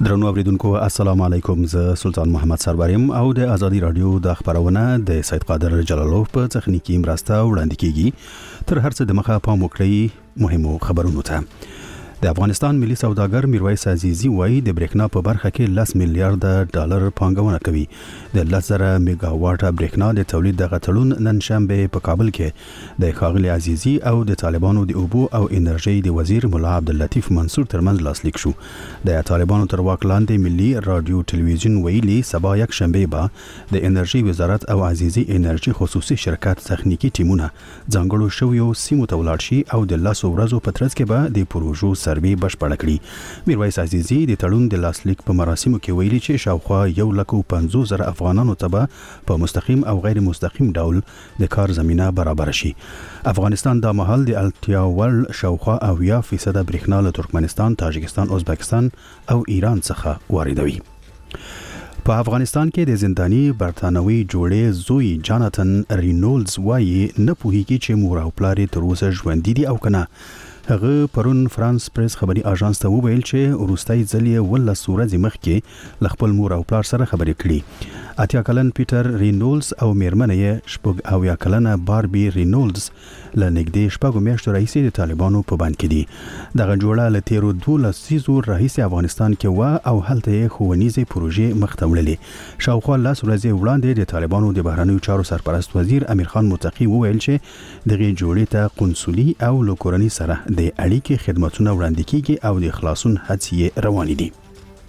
درنو اوریدونکو السلام علیکم، زه سلطان محمد سروریم او د ازادي رادیو د خبرونه د سید قادر جلالوف په تخنیکی مرسته وړاندې کیږي. تر هرڅه د مخه پام وکړئ مهمو خبرونو ته. د افغانستان ملي سوداګر میرویس عزیزی وایي د برېښنا په برخه کې 10 میلیارډ ډالر پانګونه کوي. د 10,000 میگا واټ برېښنا د تولید د غټړون نن شنبه په کابل کې د ښاغلي عزیزی او د طالبانو د اوبو او انرژي د وزیر مولا عبداللطیف منصور ترمنځ لاسلیک شو. د طالبانو تر واک لاندې ملي رادیو ټلویزیون ویلي سبا یک شنبه به د انرژي وزارت او عزیزی انرژي خصوصي شرکت تخنیکی ټیمونه ځانګړو شویو سیمو ته ولاړ شي او د 10 ورځو په ترڅ کې به د پروژو سروي بشپړ کړي. میرویس عزیزی د تړون د لاسلیک په مراسمو کې ویلي چې شاوخوا 150,000 افغانانو ته په مستقیم او غیر مستقیم ډول د کار زمينه برابر شي. افغانستان د مهال د التیا ول شاوخوا 80% برېښنا له ترکمنستان، تاجکستان، ازبکستان او ایران څخه واردوي. په افغانستان کې د زنداني برتانوي جوړې زوی جاناتن رینولدز وایي نه پوهیږي چې مور او پلار تر اوسه ژوندي دي او کنه. هغه پرون فرانس پریس خبري اژانس ته وویل چې وروستۍ ځل یې 18 ورځې مخکې ل خپل مور او پلار سره خبرې کړې. اتیا کلن پیټر رینولدز او میرمنه یې شپږ او یا کلنه باربي رینولدز له نږدې شپږ میاشتو راهیسې د طالبانو په بند کې دي. دغه جوړه له تیرو 12 سیزو راهیسې افغانستان کې و او هلته یې ښوونیزې پروژې مخ ته وړلې. شاوخوا 10 ورځې وړاندې د طالبانو د بهرنیو چارو سرپرست وزیر امیر خان متقی وویل چې دغه جوړې ته قنصلي او لوکورني سره د اړیکې خدماتونه وړاندې کیږي او د خلاصون هڅې روانې دي.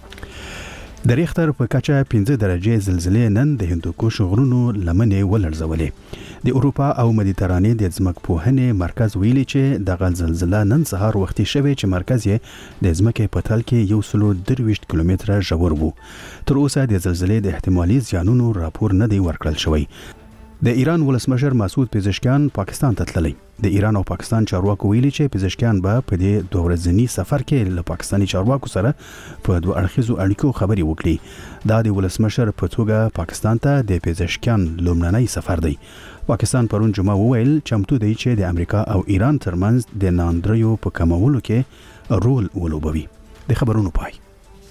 د ریختر په کچه 15 درجه زلزلې نن د هندوکش غرونو لمنې ولړزولې. د اروپا او مدیترانې د ځمکپوهنې مرکز ویلي چې دغه زلزله نن سهار وختي شوه چې مرکز یې د ځمکې په تل کې 123 کیلومتره ژور وو. تر اوسه د زلزلې د احتمالي زیانونو راپور نه دی ورکړل شوی. د ایران ولسمشر مسعود پزشکیان پاکستان ته تللی. د ایران او پاکستان چارواکو ویلي چې پزشکیان به په دې 2 ورځني سفر کې له پاکستاني چارواکو سره په 2 اړخیزو اړیکو خبري وکړي. دا د ولسمشر په توګه پاکستان ته د پزشکیان لومړنی سفر دی. پاکستان پرون جمعه وویل چمتو دی چې د امریکا او ایران ترمنځ د ناندریو په کمولو کې رول ولوبوي. د خبرونو پای.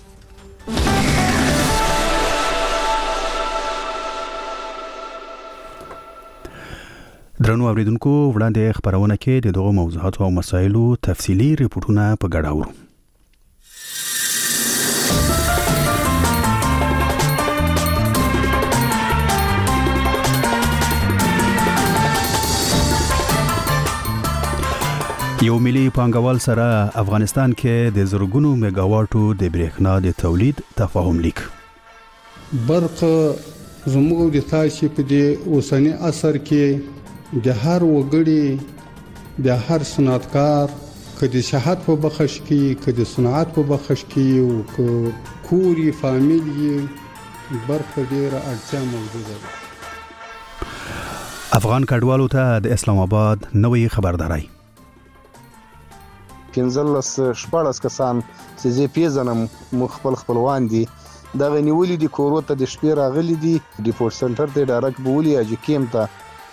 درنو اوریدونکو وړاندې خبرونه کې د دغه موضوعاتو او مسایلو تفصیلی ریپورتونه په ګډه اورو. یو ملي پانګوال سره افغانستان کې د زرګونو میگاواټو د برېښنا د تولید تفاهم لیک. برق زموږ د تاسو په دې اوسنی عصر کې د هر وګړي د هر صنعتکار کدي صحت په بخښ کې کدي صنعت په بخښ کې او کوري فامیلی برخه ډیره اړتیا موجوده ده. افغان کډوالو ته د اسلام آباد نوې خبرداري. 15-14 کسان چې زه پیژنم مخبل خپلوان دي دا غنیولي دي کورو ته د شپې راغلي دي ریپورت سنټر ته ډایرکټ بولی اجي کیم ته.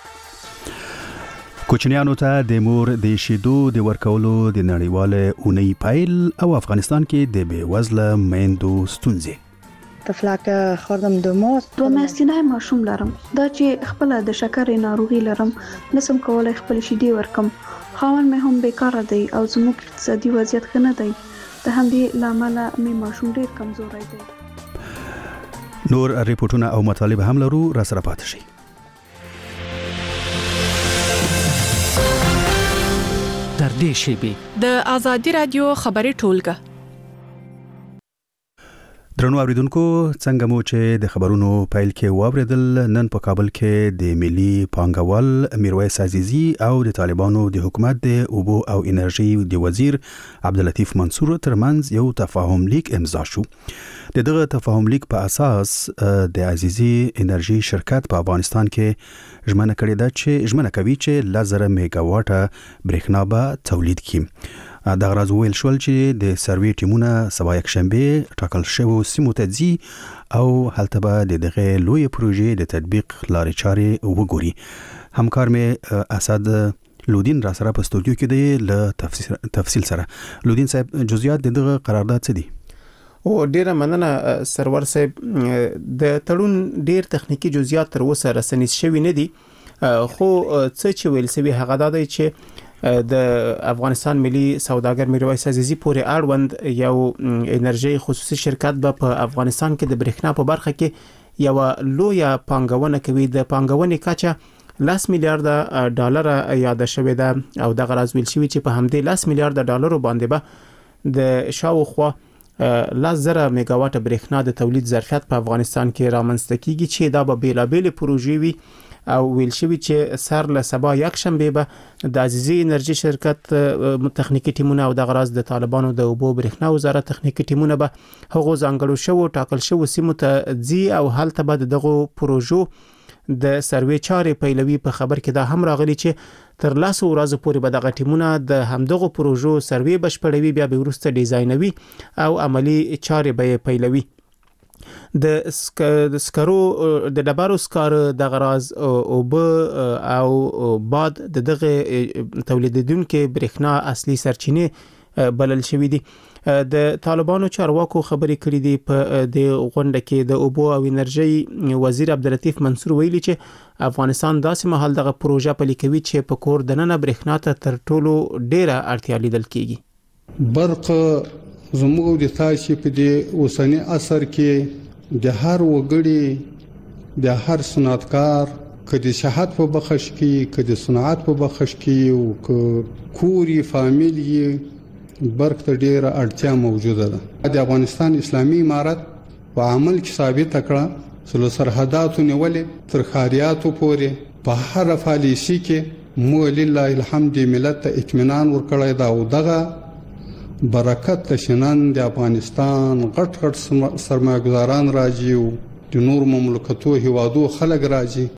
کوچنیانو ته د مور د شیدو د ورکولو د نړیواله اونۍ پایل او افغانستان کې د بې وزله میندو ستونزې. طفلکه خردم د مو 2 میاشتې ماشوم لرم. دا چې خپل د شکرې ناروغي لرم نسم کولای خپل شیدې ورکم. خاون مې هم بیکاره دی او زموږ اقتصادي وضعیت ښه نه دی. د همدې لامل مې ماشوم ډیر کمزوري دی. نور ریپورتونه او مطالب هم لرو، را سره پاتې شئ. در دې شیبې د ازادي رادیو خبري ټولګه. درنو اوریدونکو څنګه مو چې د خبرونو پایل کې واوریدل، نن په کابل کې د ملي پانګوال میرویس عزیزی او د طالبانو د حکومت د اوبو او انرژي د وزیر عبداللطیف منصور ترمنځ یو تفاهم لیک امضا شو. د دغه تفاهم لیک په اساس د عزیزی انرژي شرکت په افغانستان کې ژمنه کړې ده چې کوي چې 10,000 میگا واټه برېښنا به تولید کړي. دا غراز ویل شول چې د سروي ټیمونه سبا یک شنبه ټاکل شوی سیمو ته ځي او هلته به دغه لوی پروژې د تطبیق لارې چارې وګوري. همکار مې اسد لودین را سره په استودیو کې دی له تفصیل سره. لودین صاحب، جزئیات دغه قرارداد څه دي؟ او ډیره مننه سرور صاحب. د تړون ډیر تخنیکی جزئیات تر اوسه رسنیز شوی نه دي، خو څه چې ویل سوي هغه دا دی چې د افغانستان ملي سوداګر میرویس عزیزی پورې اړوند یو انرژي خصوصي شرکت به په افغانستان کې د برېښنا په برخه کې یو لویه پانګونه کوي. د پانګونې کچه 10 میلیارډ ډالر یاد شوې ده او د غراز ویل شوی چې په همدې 10 میلیارډ ډالر باندې به د شاوخوا 10,000 میگاواټ برېښنا د تولید ظرفیت په افغانستان کې رامنځته کیږي چې دا به بیلابېل پروژې وي او ویل شوی چې سر له سبا یک شنبه به د عزیزی انرژي شرکت تخنیکی ټیمونه او د غراز د طالبانو د اوبو برېښنا وزارت تخنیکی ټیمونه به هغه ځانګړو شو ټاکل شو سیمو ته ځي او هلته به دغه پروژو د سروې چارې پیلوي. په خبر کې دا هم راغلی چې تر 10 ورځې پورې به دغه ټیمونه د همدغه پروژو سروې بشپړوي، بیا به وروسته ډیزاینوي او عملی چارې به پیلوي. د سکرو د ډبرو سکار د غراز او باد دغه تولیدونکو برېښنا اصلي سرچینه بلل شوې دي. د طالبانو چارواکو خبرې کړې دي په د غونډه کې د اوبو او انرژي وزیر عبداللطیف منصور ویلي چې افغانستان داسې مهال دغه پروژه پلي کوي چې په کور دننه برېښنا ته تر ټولو ډیره اړتیا لیدل کیږي. برق زموږ د تاسو په دې اوسنی عصر کې د هر وګړي د هر صنعتکار کدي شهادت په بخښ کې کدي صنعت په بخښ کې او کوري فامیلی برق ته ډیره اړتیا موجوده ده. د افغانستان اسلامي امارت په عمل کې ثابت کړه چې سرحداتو نیولې تر خاریاتو پورې په هر پالیسي کې مو لله الحمد ملت ته اطمینان ورکړی دا او دغه برکت تشنن د افغانستان غټ سرمایه‌ګزاران راځي او د نور مملکتو هیوادو خلک راځي.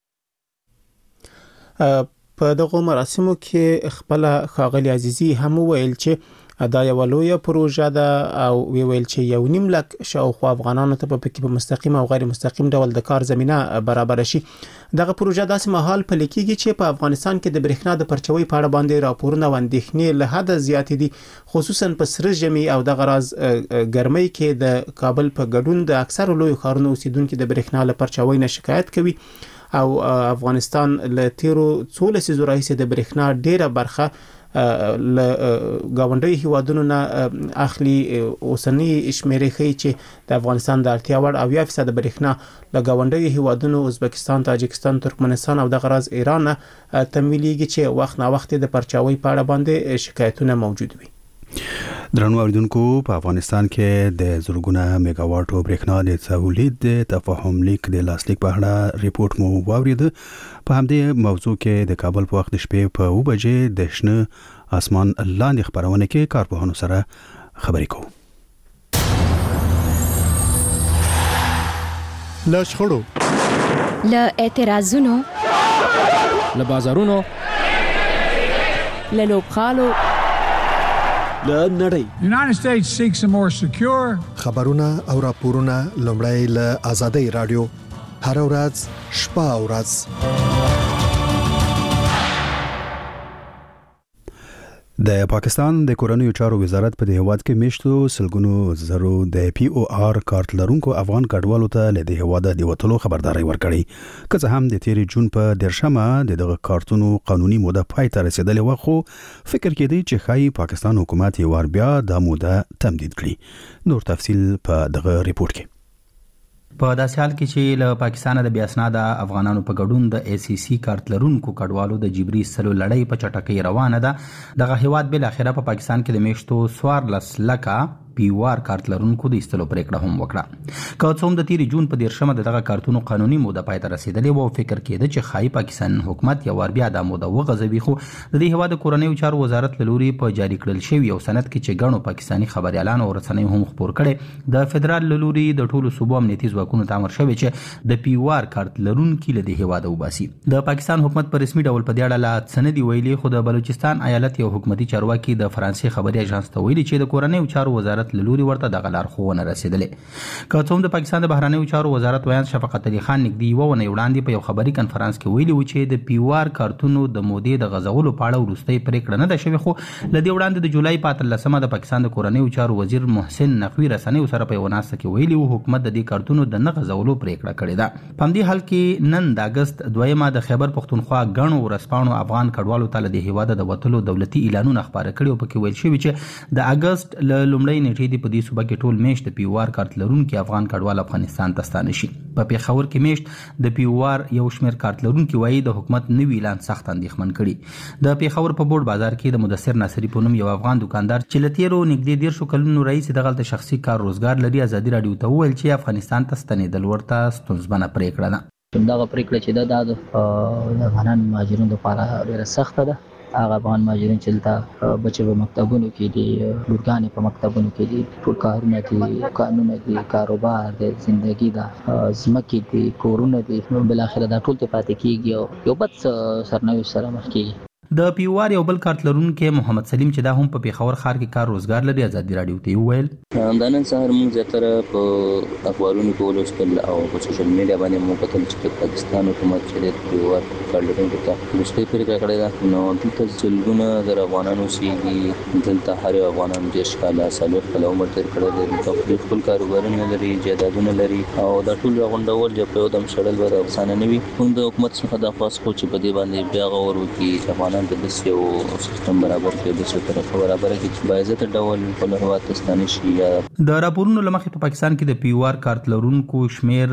په دغه مراسمو کې خپل ښاغلي عزیزی هم ویل چې دا یو لویه پروژه ده او ویل چې 1.5 لک شاوخوا افغانانو ته په مستقیم او غیر مستقیم ډول د کار زمينه برابر شي. دغه پروژه داسې مهال پلي کیږي چې په افغانستان کې د برېښنا د پرچوي په اړه باندې راپورونه او اندېښنې له حد زیات دي، خصوصا په سره ژمي او د غراز ګرمۍ کې د کابل په ګډون د اکثر لوی ښارونو اوسیدونکو د برېښنا له پرچوي نه شکایت کوي او افغانستان له تیرو 14 راهیسې د برېښنا ډیره برخه ل گاونډي هیوادونو نه اخلي. اوسنی شمیرې ښیي چې د افغانستان د اړتیا وړ 80% برېښنا له گاونډي هیوادونو ازبکستان، تاجکستان، ترکمنستان او د غراز ایران تمویلېږي چې وخت نه وخت د پرچاوي په اړه باندې شکایتونه موجود وي. درنو اوریدونکو، په افغانستان کې د زرګونه میگاواټو برېښنا د تولید د تفاهم لیک د لاسلیک په اړه ریپورت مو واورید. په همدې موضوع کې د کابل په وخت شپې په 2 بجې د شنه اسمان لاندې خبرونه کې کارپوهانو سره خبرې کوو. له شخړو، له اعتراضونو، له بازارونو، له لوبخالو، له نړۍ. United States seeks a more secure خبرونه او راپورونه لومړی له آزادۍ رادیو هر ورځ شپه او ورځ. د پاکستان د کورنیو چارو وزارت په هیواد کې میشتو سلګونو زرو د پی او آر کارت لرونکو افغان کډوالو ته له هیواده د وټلو خبرداري ورکړي. که څه هم د 13 جون په 10مه دغه کارتونو قانوني موده پای ته رسیدلې و، خو فکر کېدی چې خای پاکستان حکومت یې ور بیا د موده تمدید کړي. نور تفصیل په دغه ریپورت کې. په داسې حال کې چې له پاکستان د بیا اسناد افغانانو په ګډون د ای سی سی کارت لرونکو کډوالو د جبري سلو لړۍ په چټکۍ روانه ده، دغه هیواد بل اخره په پاکستان کې د میشتو 14 لکه پی او آر کارت لرونکو د ایستلو پریکړه هم وکړه. که څوم د 13 جون په 10مه دغه کارتونو قانوني موده پای ته رسیدلې و، فکر کېده چې خای پاکستان حکومت یو ور بیا د موده وغځوي، خو د دې هیواد کورنیو چارو وزارت لوري په جاری کړل شوی یو سند کې چې غنو پاکستانی خبريالان او رسنۍ هم خبر کړي د فدرال لوري د ټولو صوبو امنیتي ځواکونو ته امر شوی چې د پی او آر کارت لرونکو له دې هیواد وباسي. د پاکستان حکومت په رسمي ډول په دې اړه لا سندي ویلي، خو د بلوچستان ایالت یو حکومتي چارواکي د فرانسې خبري اژانس ته ویلي چې د کورنیو چارو وزارت دولت له لوري ورته دغه لارښوونه رسیدلې. که څه هم د پاکستان د بهرنیو چارو وزارت ویان شفقت علي خان نږدې یوه اونۍ وړاندې په یو خبري کنفرانس کې ویلي و چې د POR کارتونو د مودې د غځولو په اړه وروستۍ پریکړه نه ده شوې، خو له دې وړاندې د جولای په 18 د پاکستان د کورنیو چارو وزیر محسن نقوي رسنیو سره په یوه ناسته کې ویلي و حکومت د دې کارتونو د نه غځولو پریکړه کړې ده. په همدې حال کې نن د اګست 2 د خیبر پښتونخوا ګڼو ورځپاڼو افغان کډوالو ته له دې هیواده د وتلو دولتي اعلانونه خپاره کړي او پکې ویل شوي چې د اګست له لومړۍ نیټې دې په دې صوبه کې ټول میاشت د POR کارت لرونکي افغان کډوال افغانستان ته ستانه شي. په پېښور کې میاشت د POR یو شمېر کارت لرونکي وایي د حکومت نوي اعلان سخت اندېښمن کړي. د پېښور په بورډ بازار کې د مدثر ناصري په نوم یو افغان دکاندار چې له تېرو نږدې 10 کلونو راهیسې دغلته شخصي کار روزګار لري ازادي راډیو ته وویل چې افغانستان ته ستنېدل ورته ستونزمنه پرېکړه ده. دغه پرېکړه چې ده د افغان مهاجرینو لپاره ډېره سخته ده. هغه افغان مهاجرین چې دلته بچي په مکتبونو کې دي، لورګانې په مکتبونو کې دي، ټول کارونه دي، قانونونه دي، کاروبار دی، زندگی ده، ځمکې دي، کورونه دي، بالاخره دا ټول ته پاتې کېږي او یو بد سرنوشت سره مخ کېږي. د POR یو بل کارت لرونکی محمد سلیم چې دا هم په پېښور ښار کې کار روزګار لري ازادي راډیو ته وویل دا نن سهار موږ زیاتره په اخبارونو کې ولوستل او په سوشل میډیا باندې موږ کتل چې پاکستان حکومت چې د POR کارت لرونکو ته وروستۍ پرېکړه کړې ده. نو دلته سلګونه زره افغانان اوسېږي، دلته هر یو افغانان 10 کاله 40 کاله عمر تېر کړی دی، خپل کاروبارونه لري، جایدادونه لري او دا ټول راغونډول چې په یو دم شړل به اسانه نه وي. موږ د حکومت څخه درخواست کوو چې په دې باندې بیا غور وکړي چې افغانان د داسې یو سیستم برابر کړي، داسې طریقه برابره کړي چې باعزته ډول خپل هېواد ته ستانه شي. د راپورونو له مخې په پاکستان کې د POR کارت لرونکو شمېر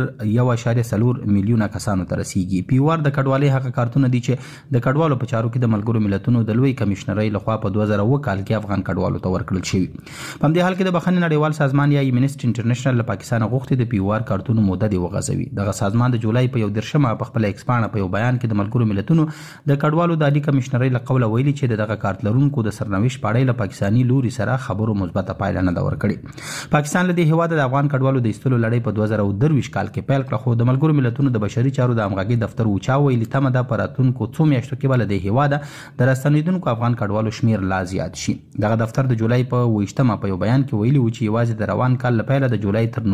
1.4 میلیونه کسانو ته رسیږي. POR د کډوالۍ هغه کارتونه دي چې د کډوالو په چارو کې د ملګرو ملتونو د لوی کمشنرۍ لخوا په 2009 کال کې افغان کډوالو ته ورکړل شوي. په همدې حال کې د بخښنې نړیوال سازمان یا امنسټي انټرنیشنل له پاکستان غوښتي د POR کارتونو موده دې وغځوي. دغه سازمان د جولای په 11 په خپل ایکس پاڼه په یو بیان کې د ملګرو ملتونو د کډوالو د عالی کمشنرۍ له قوله ویلي چې دغه کارت لرونکو د سرنوشت په اړه له پاکستاني لوري سره خبرو مثبته پایله نه ده ورکړې. پاکستان له دې هېواده د افغان کډوالو د ایستلو لړۍ په 2023 کال کې پیل کړه، خو د ملګرو ملتونو د بشري چارو د همغږۍ دفتر وچا ویلي تمه ده په راتلونکو څو میاشتو کې به له دې هېواده د راستنېدونکو افغان کډوالو شمېر لا زیات شي. دغه دفتر د جولای په 28 په یو بیان کې ویلي و چې یوازې د روان کال له پیله د جولای تر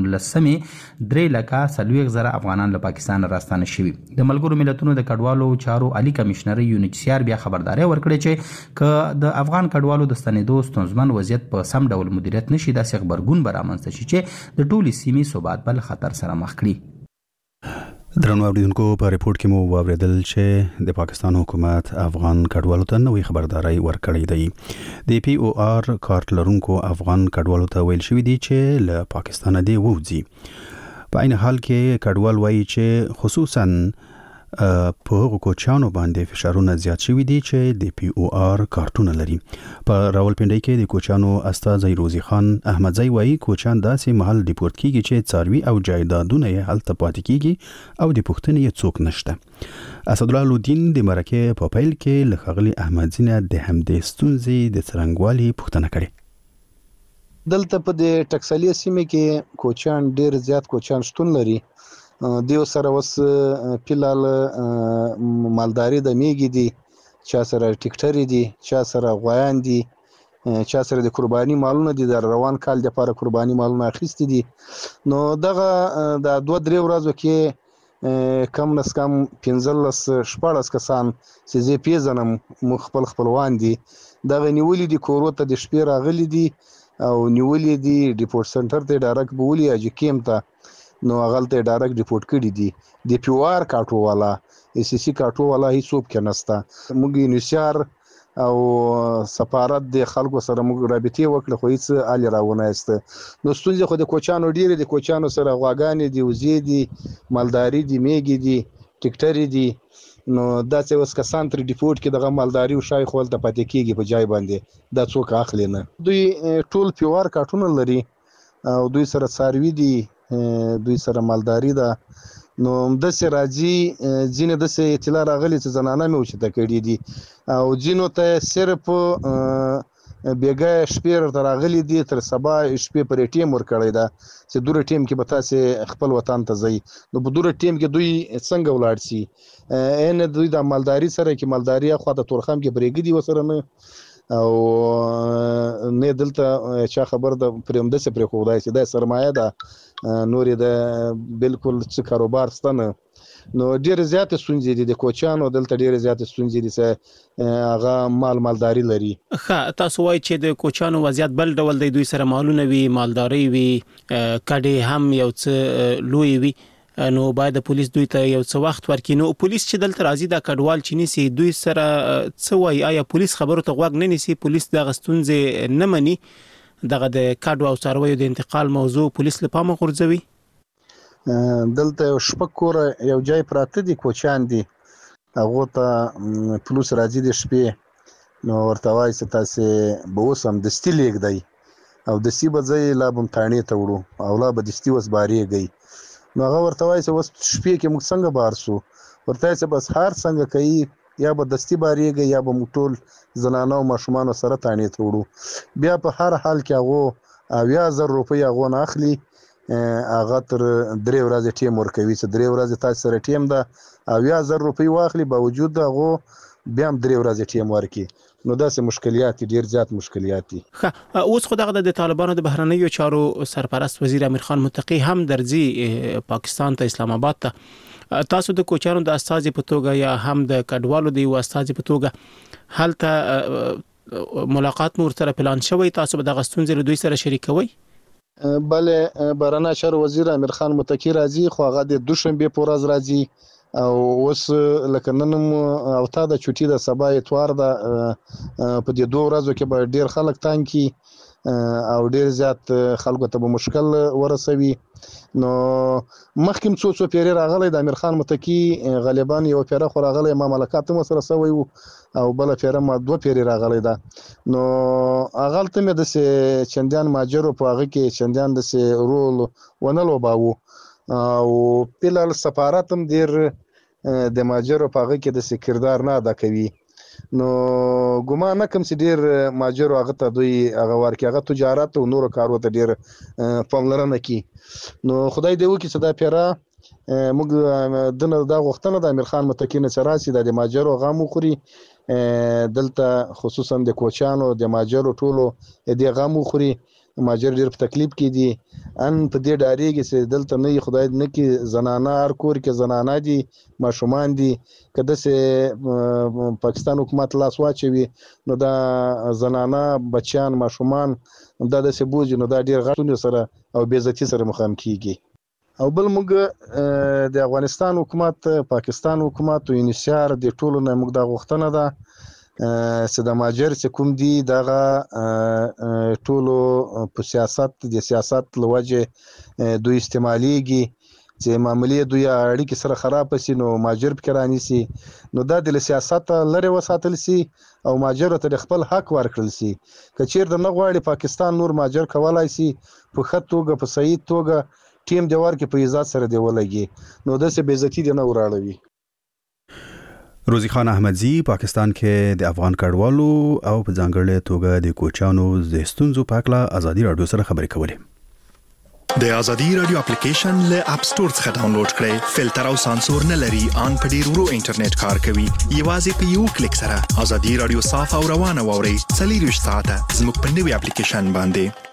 19 3,40,000 افغانان له پاکستان راستانه شوي. د ملګرو ملتونو د کډوالو چارو عالی کمشنري UNHCR بیا خبرداري ورکړې چې که د افغان کډوالو د ستنېدو ستونزمن وضعیت په سم ډول مدیریت نشي داسې غبرګون به رامنځته شي چې د ټولې سیمې ثبات به له خطر سره مخ کړي. درنو اوریدونکو په ریپورت کې مو واوریدل چې د پاکستان حکومت افغان کډوالو ته نوې خبرداري ورکړې ده. د POR کارت لرونکو افغان کډوالو ته ویل شوی دی چې له پاکستان دی ووځي. په عین حال کې کډوال وایي چې خصوصاً په هغو کوچانو باندې فشارونه زیات شوي دي چې د POR کارتونه لري. په راولپنډۍ کې د کوچانو استازی روزي خان احمدزی وایي کوچان داسې محل ډیپورت کیږي چې څاروي او جایدادونه یې هلته پاتې کیږي او د پوښتنې یې څوک نشته. اسدالله لودین د مرکه په پیل کې له ښاغلي احمدزي نه د همدې ستونزې د څرنګوالي پوښتنه کړې. دلته په د ټکسالي سیمه کې کوچان ډیر زیات کوچان شتون لري. دیو سره وس پیلال مالداري د میږي دي، چا سره ټیکټری دي، چا سره غویان دي، چا سره د قرباني مالونه دي، د روان کال لپاره قرباني مالونه اخیستي دي. نو دغه د 2-3 ورځو کې کم نس کم 15-14 کسان چې زه پیژنم خپل خپلوان دي دغه نیولې دي، کورو ته د شپې راغلي دي او نیولې دي ډیپورت سنټر ته ډایرکټ بوولي اجي کیم ته. نو هغه ته ډایرکټ ریپورت کړی دي. د POR کارتو والا SCC کارتو والا هیڅوک کې نسته. موږ نشار او سفارت د خلکو سره موږ رابطې وکړه خو هیڅ حل راونه است. نو ستونزه خو د کوچانو ډیره د کوچانو سره غواګانې دي، وزې دي، مالداري دي، میږي دي، ټیکټری دي. نو دا څه وس کسان تر ډیپورت کې دغه مالداري او شای خپل ته پاتې کیږي په ځای باندې دا څوک اخلي نه. دوی ټول POR کارتونه لري او دوی سره څاروي دي، دوی سره مالداري ده. نو د سه راځي ځینې د سه اطلاع راغلي چې زنانه مې وچته کړې دي او ځینو ته صرف بیګه شپې تر راغلي دي، تر سبا شپې پر ټیم ور کړی ده چې دوره ټیم کې به تاسو خپل وطن ته ځي. نو په دوره ټیم کې دوی څنګه ولاړ شي؟ ان دوی د مالداري سره کې مالداري خو د تورخم کې بریګ دي وسره نه او نه دلته چا خبر د پرېمده سي پرې خو دای سي د سرمایه ده نورې د بالکل څه کاروبار ستنه نو ډېر زیات ستونزې دي د کوچانو دلته ډېر زیات ستونزې دي چې هغه مالداري لري. تاسو وایي چې د کوچانو وضعیت بل ډول دی، دوی سره مالونه وي، مالداري وي، کډې هم یو څه لوی وي، نو باید پولیس دوی ته یو څه وخت ورکړي. نو پولیس چې دلته راځي د کډوال چې نیسي دوی سره څه وایي؟ آیا پولیس خبرو ته غوږ نه نیسي؟ پولیس دغه ستونزې نه مني؟ دغه د کډو او څارویو د انتقال موضوع پولیس له پامه غورځوي؟ دلته یو شپږ کوره یو ځای پراته دي، کوچان دي، هغو ته پولیس راځي د شپې، نو ورته وایي چې تاسې به اوس همدستي لېږدئ او دستي به ځئ لا به تاڼې ته وړو او لا به دستي اوس بارېږئ. نو هغه ورته وایي چې اوس شپې کې موږ څنګه بار سو؟ ورته وایي چې بس هر څنګه کوي، یا به دستي بارېږئ یا به موږ ټول زنانه او ماشومانو سره تاڼې ته وړو. بیا په هر حال کې هغو 80,000 روپۍ هغو نه اخلي، هغه تر 3 ورځې ټیم ورکوي چې 3 ورځې تاسو سره ټیم ده، 80,000 روپۍ واخلي، باوجود هغو بیا هم 3 ورځې ټیم ورکړي. نو داسې مشکلات ډیر زیات مشکلات دي. اوس خو دغه د طالبانو د بهرنیو چارو سرپرست وزیر امیر خان متقی هم درځي پاکستان ته، اسلام آباد ته. تاسو د کوچانو د استازي په توګه یا هم د کډوالو د استازي په توګه هلته ملاقات مو سره پلان شوی؟ تاسو به دغه ستونزې له دوی سره شریکوي؟ بله، بهرنی چارو وزیر امیر خان متقی راځي، خو هغه د دوشنبه په ورځ راځي او اوس لکه نن او تا د چوټي د سبا اتوار ده، په دې 2 ورځو کې به ډیر خلک تنګ کی او ډیر زیات خلکو ته به مشکل ورسوي. نو مخکې څو پیری راغلی د امیر خان متقی، غالبا یو پیره خو راغلی، ما ملکات هم سره سوی او بل پیره ما 2 پیری راغلی ده. نو هغه ته مې د چندان ماجرو په هغه کې چندان د رول ونه لوباوه او بلال سفارت هم ډیر د ماجرو په هغه کې د کردار نه ادا کوي. نو ګومان نه کوم چې ډیر ماجرو هغه ته دوی هغه ورکې هغه تجارت او نورو کارو ته ډیر پاملرنه کوي. نو خدای دې وکړي چې دا پیره موږ دنه دا غوښتنه د امیر خان متقی نه راسي د ماجرو غم خوري، دلته خصوصا د کوچانو د ماجرو ټولو د غم خوري، ماجر ډیر په تکلیف کې دي، ان په دې ډاریږي چې دلته نه خدای نه کې زنانه هر کور کې زنانه دي، ماشومان دي، کده چې پاکستان حکومت لاس واچوي نو دا زنانه بچیان ماشومان دا د سبوج نو دا ډیر غټونه سره او بې عزتي سره مخام کیږي. او بل موږ د افغانستان حکومت، پاکستان حکومت او انشار د ټولو نه موږ دا غوښتنه ده چې د ماجر چې کوم دي دغه ټولو په سیاست لوجه دوی استعماليږي چې معاملې دوی اړیکې سره خراب شي، نو ماجر پکې رانیسي، نو دا د سیاست لري وساتل سي او ماجر ته خپل حق ورکړل سي. کچیر د نغواړي پاکستان نور ماجر کولای سي په خط توګه په صحیح توګه ټیم دی ورکې په عزت سره دی ولګي، نو د څه بې عزتي دی نه وراړوي. روزی خان احمدزی پاکستان کې د افغان کډوالو او په ځانګړې توګه د کوچانو د ستونزو په اړه ازادي رادیو سره خبرې کولې. د ازادي رادیو اپلیکیشن له اپ سٹور څخه ډاونلوډ کړئ. فلټر او سانسور نه لري، ان په ډیر ورو انټرنیټ کار کوي. یوازې په یو کلیک سره ازادي رادیو صاف او روانه ووري. 24 ساعته زموږ په نوي اپلیکیشن باندې.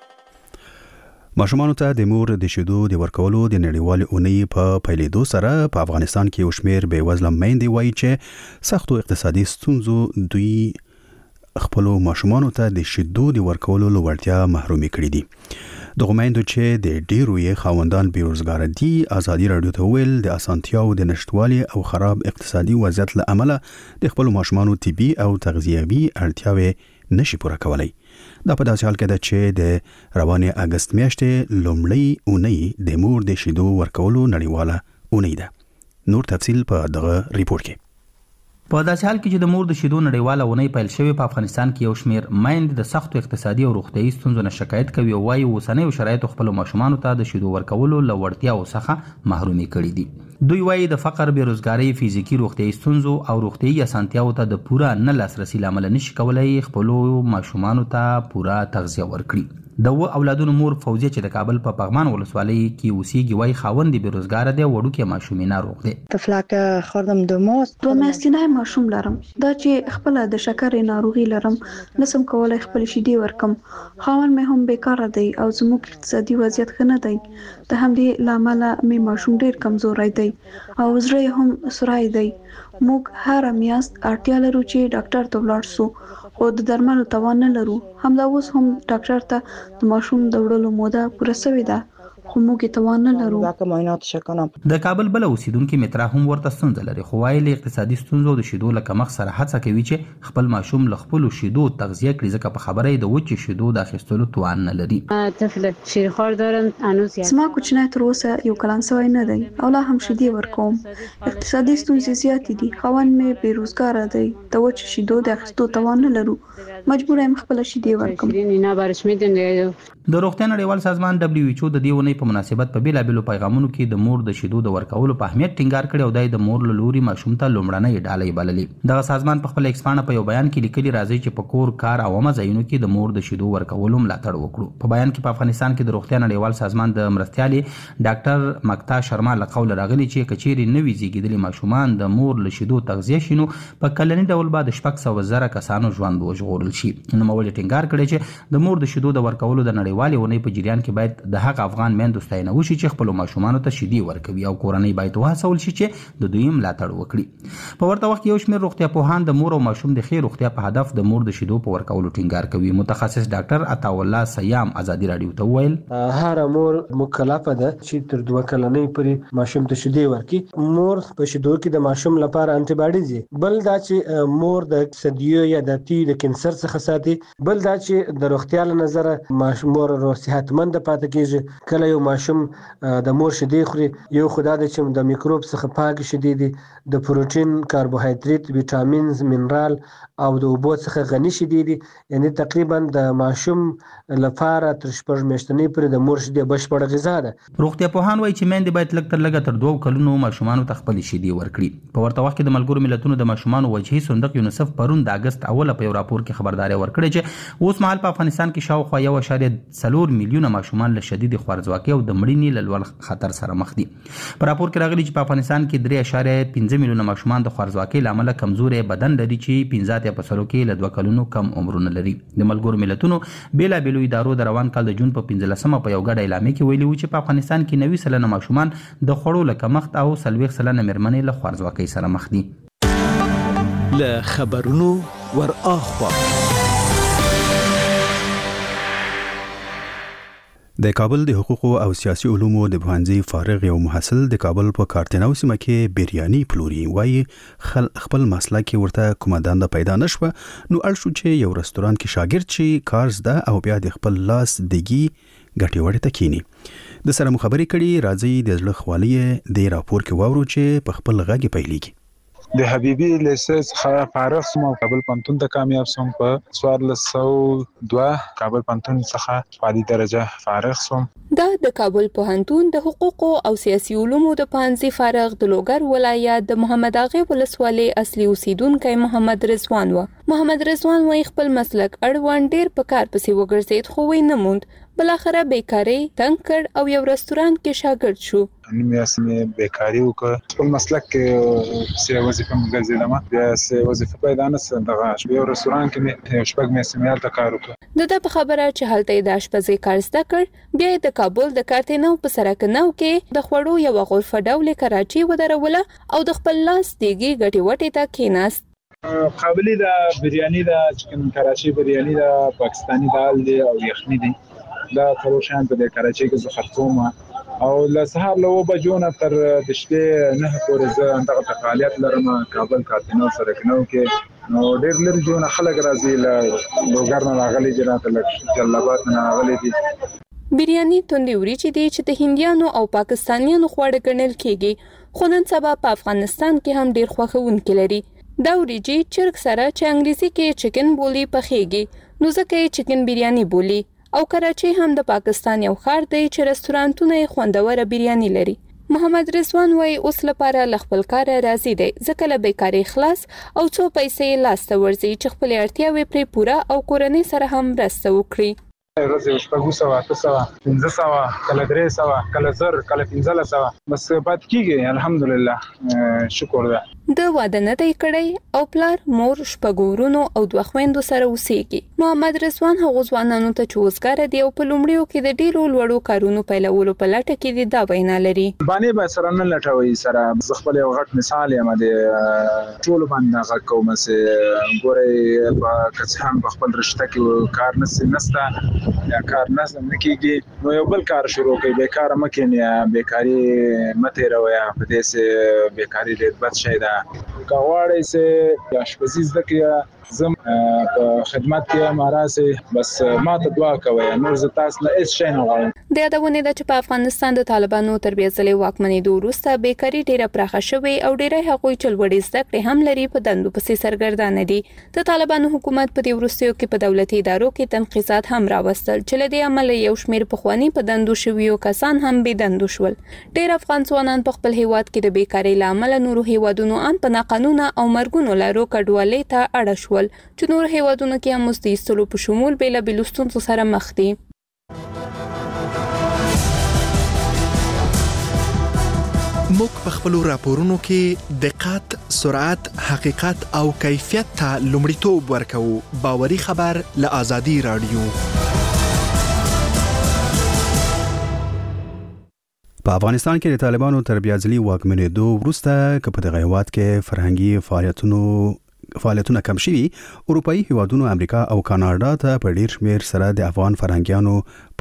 ماشومانو ته د مور د شیدو د ورکولو د نړیوال اونۍ په پیلېدو سره په افغانستان کې یو شمېر بې وزله میندې وایي چې سختو اقتصادي ستونزو دوی خپلو ماشومانو ته د شیدو د ورکولو له وړتیا محرومې کړي دي. دغه میندو چې د ډیرو یې خاوندان بیروزګاره دي ازادي رادیو ته ویل د اسانتیاو د نشټوالي او خراب اقتصادي وضعیت له امله د خپلو ماشومانو طبي او تغذیوي اړتیاوې نشي پوره کولای. دا په داسې حال کې ده چې د روانې اگست میاشتې لومړۍ اونۍ د مور د شیدو ورکولو نړیواله اونۍ ده. نور تفصیل په دغه ریپورت کې. په داسې حال کې چې د مور د شیدو نړیواله اونۍ پیل شوې، په افغانستان کې یو شمېر میندې د سختو اقتصادي او روغتیايي ستونزو نه شکایت کوي او وايي اوسنیو شرایطو خپلو ماشومانو ته د شیدو ورکولو له وړتیاو څخه محرومې کړي دي. دوی وايي د فقر، بیروزګارۍ، فزیکي روغتیايي ستونزو او روغتیايي اسانتیاو ته د پوره نه لاسرسي له امله نشي کولای خپلو ماشومانو ته پوره تغذیه ورکړي. د و اولادونو مور فوزیه چې د کابل په پغمان ولسوالۍ کې اوسېږي وایي خاوند یې بیروزګاره دی، وړوکی ماشوم یې ناروغ دی. طفلک خوردم د موس 2 میاشتنی ماشوم لرم، دا چې خپل د شکرې ناروغي لرم، نسم کولای خپل شیدې ورکم. خاوند مې هم بیکاره دی او زموږ اقتصادي وضعیت ښه نه دی. د همدې لامل مې ماشوم ډیر کمزوری دی او زړه یې هم سورای دی. موږ هر میاشت اړتیا لرو چې ډاکټر ته ولاړ شو، خو د درملو توان نه لرو. همدا اوس هم ډاکټر ته د ماشوم د وړلو موده پوره شوې ده، خو موږ توان نه لرو. د کابل بل اوسیدونکو مترا هم ورته ستونزه لري، خو وايي له اقتصادي ستونزو د شیدو له کمښت سره هڅه کوي چې خپل ماشوم له خپل شیدو تغذیه کړي، ځکه په خبره د وچې شیدو د اخیستلو توان نه لري. طفل شیرخوار دارم هنوز زما کوچنی تر اوسه یو کلن سوی نه دی او لا هم شیدې ورکوم. اقتصادي ستونزې زیاتې دي، خاوند مې بیروزګاره دی، د وچې شیدو د اخیستو توان نه لرو، مجبور یم خپل شیدې ورکم. د روغتیا نړیوال سازمان WHO د دې ونې په مناسبت په بیلابېلو پیغامونو کې د مور د شیدو د ورکولو په اهمیت ټینګار کړی او د مور له لوري ماشوم ته لومړنۍ ډالۍ بللې. دغه سازمان په خپل ایکس پاڼه په یو بیان کې لیکلي راځي چې په کور، کار او عامه ځایونو کې د مور د شیدو ورکولو ملاتړ وکړو. په بیان کې په افغانستان کې د روغتیا نړیوال سازمان د مرستیالې ډاکټر مکتا شرما له قوله راغلي چې کچېرې نوي زیږیدلي ماشومان د مور له شیدو تغذیه شي نو په کلني ډول به د 600,000 کسانو ژوند وژغورل شي. نوموړي ټینګار کړی چې د مور د شیدو د ورکولو د نړیوالې ونې په جریان کې باید د هغه افغان میندو ستاینه وشي چې خپل ماشومانو ته شیدې ورکوي او کورنۍ باید وهڅول شي چې د دوی ملاتړ وکړي. په ورته وخت کې یو شمېر روغتیا پوهان د مور او ماشوم د ښې روغتیا په هدف د مور د شیدو په ورکولو ټینګار کوي. متخصص ډاکټر عطاالله سیام ازادي رادیو ته وویل هر مور مکلفه ده چې تر 2 کلنۍ پورې ماشوم ته شیدې ورکړي. مور په شیدو کې د ماشوم لپاره انټي باډیز دي، بل دا چې مور د اکسیدیو یا د تی د کینسر څخه ساتي، بل دا چې د روغتیا له نظره مور صحتمند پاتې کیږي. کله یو ماشوم د مور شیدې خوري، یو خدای د چې د میکروب څخه پاک شیدې دي، د پروتین، کاربوهایډریټ، ویټامینز، منرال او د اوبو څخه غني شیدې دي. یعنی تقریبا د ماشوم لپاره تر 6 میاشتنۍ پورې د مور شیدې بشپړه غذا ده. روغتیا پوهان وایي چې میندې باید لږ تر لږه تر 2 کلونو ماشومانو ته خپل شیدې ورکړي. په ورته وخت کې د ملګرو ملتونو د ماشومانو وجهي صندوق یونیسف پرون د اگست اوله په یو راپور کې خبرداري ورکړې چې اوس مهال په افغانستان کې شاوخوا 1.4 میلیونه ماشومان له شدید خوارځواکۍ او د مړینې له لوړ خطر سره مخ دي. په راپور کې راغلي چې په افغانستان کې 3.5 میلیونه ماشومان د خوارځواکۍ له امله کمزوري بدن لري چې 15% کې له 2 کلونو کم عمرونه لري. د ملګرو ملتونو بیلابېلو ادارو د روان کال د جون په 15مه په یو ګډه اعلامیه کې ویلي و چې په افغانستان کې 90% ماشومان د خوړو له کمښت او 40% مېرمنې له خوارځواکۍ سره مخ دي. له خبرونو ور اخوا د کابل د حقوقو او سیاسي علومو د پوهنځي فارغ یو محصل د کابل په کارتناو سیمه کې بیریاني پلوري. وایي خپل مسلک ورته کومه دنده پیدا نشوه، نو اړ شو چې یو رستوران کې شاګرد شي، کار زده او بیا د خپل لاس دګي ګټې وړې ته کینی. د سره مخابرې کړي راځي د زړه خوالي د راپور کې واورو چې په خپل غږ پیلېږي. د حبيبي لیسنس فارغ سم کابل پنتون ته کامیاب سم په 1402 کابل پنتون څخه عالی درجه فارغ سم. دا د کابل پوهنتون د حقوقو او سیاسي علومو د پوهنځي فارغ د لوګر ولایت د محمد اغا ولسوالۍ اصلي اوسیدونکو محمد رضوان و. محمد رضوان وايي خپل مسلک اړوند ډیر په کار پسې وګرځید خو وای نه موند، بلاخره بیکاری تنگ کړ او یو رستوران کې شاګرد شو. انمي اسمه بیکاری وکړ، خپل مسلک کې سیاسي وظیفه مګرځیدم، بیا سیاسي وظیفه پیدا نه سندغه یو رستوران کې یو شپږ میاشتې ته کار وکړ. د په خبره چې هلته د آشپزۍ کار زده کړ، بیا د کابل د کارتناو په سرک نو کې د خوړو یو غرفه ډول کراچي ودروله او د خپل لاس دیګي ګټي وټي ته کېناست. قابلی د بریانی د چکن کراچي بریانی د پاکستانی دال دی او یخنی دی، دا ټول شان په کراچي کې زه خرڅوم او له سهار له 9 بجو نه تر د شپې 9 پورې زه دغه فعالیت لرم کابل کارتناو سرکنو کې. نو ډېر لري جوړ خلک راځي له لوګر نه راغلي جنات له جلابات نه راغلي دي. بریانی توندې وریجې دي چې د هندیانو او پاکستانیانو خواړه ګڼل کېږي، خو نن سبا په افغانستان کې هم ډېر خوښونکي لري. دا وریجې چرګ سره چې انګلیسي کې چکن بولی پخېږي، نو ځکه یې چکن بریانی بولی. او کراچي هم د پاکستان یو ښار دی چې رستورانتونه یې خوندوره بریانی لري. محمد رضوان وايي اوس لپاره ل خپل کار راضي دی، ځکه له بیکاری خلاص او څو پیسې لاس ته ورځي چې خپل اړتیاوې پرې پوره او کورنۍ سره هم مرسته وکړي. ورځې شپږ سوه 500 کله 300 کله 1000 کله 1500 بس پات کیږي الحمدلله شکر ده. د واده نه دی کړی او پلار مور شپږورونو او دوه خويندو سره اوسېږي. محمد رضوان هغه ځوانانو ته چوزګار دی او په لومړیو کې د ډیرو لوړو کارونو پیلولو په لټه کې دی دا وینا لري. باندې به سره نه لټوي سره خپل یو غټ مثال یم د ټول باندې غږ کوم چې ګوري په کڅهم په خپل رشته کې کار نسته یا کار نه کیږي نو یو بل کار شروع کوي بیکار مکه بیکاری مته راویا په دې سه بیکاری دې بد شي دا کاوړې سه اشپزي زکه زم په خدمت کې ماراسه بس ما ته دعا کوي نور ز تاسو نه هیڅ شي نه غواړم. د یادونه ده چې په افغانستان د طالبانو تربیه ځلې واکمنۍ وروسته بیکاری ډیره پراخه شوې او ډیره هغوی چلوړې زده کړې هم لري په دندو پسې سرګردان دي. د طالبانو حکومت په دې وروستیو کې په دولتي ادارو کې تنقیزات هم راوستل چې له دې عمل یو شمېر پخوانی په دندو شویو کسان هم به دندو شول. ډیر افغان ځوانان په خپل هیواد کې د بیکاری لامل نورو هیوادونو ان په ناقانونه او مرګونو لارو کډوالۍ ته اړه شول چې نور هیوادونو کې هم مستیستلو په شمول بیل بلوستونو سره مخ دي. موږ په خپلو راپورونو کې دقت، سرعت، حقیقت او کیفیت ته لومړیتوب ورکوو. باوري خبر له آزادي رادیو. په افغانستان کې د طالبانو تربیه ځلې واکمنېدو وروسته که په دغه هیواد کې فرهنګي فعالیتونه کم شوي، اروپایي هیوادونو امریکا او کاناډا ته په ډیر شمیر سره د افغان فرهنګیانو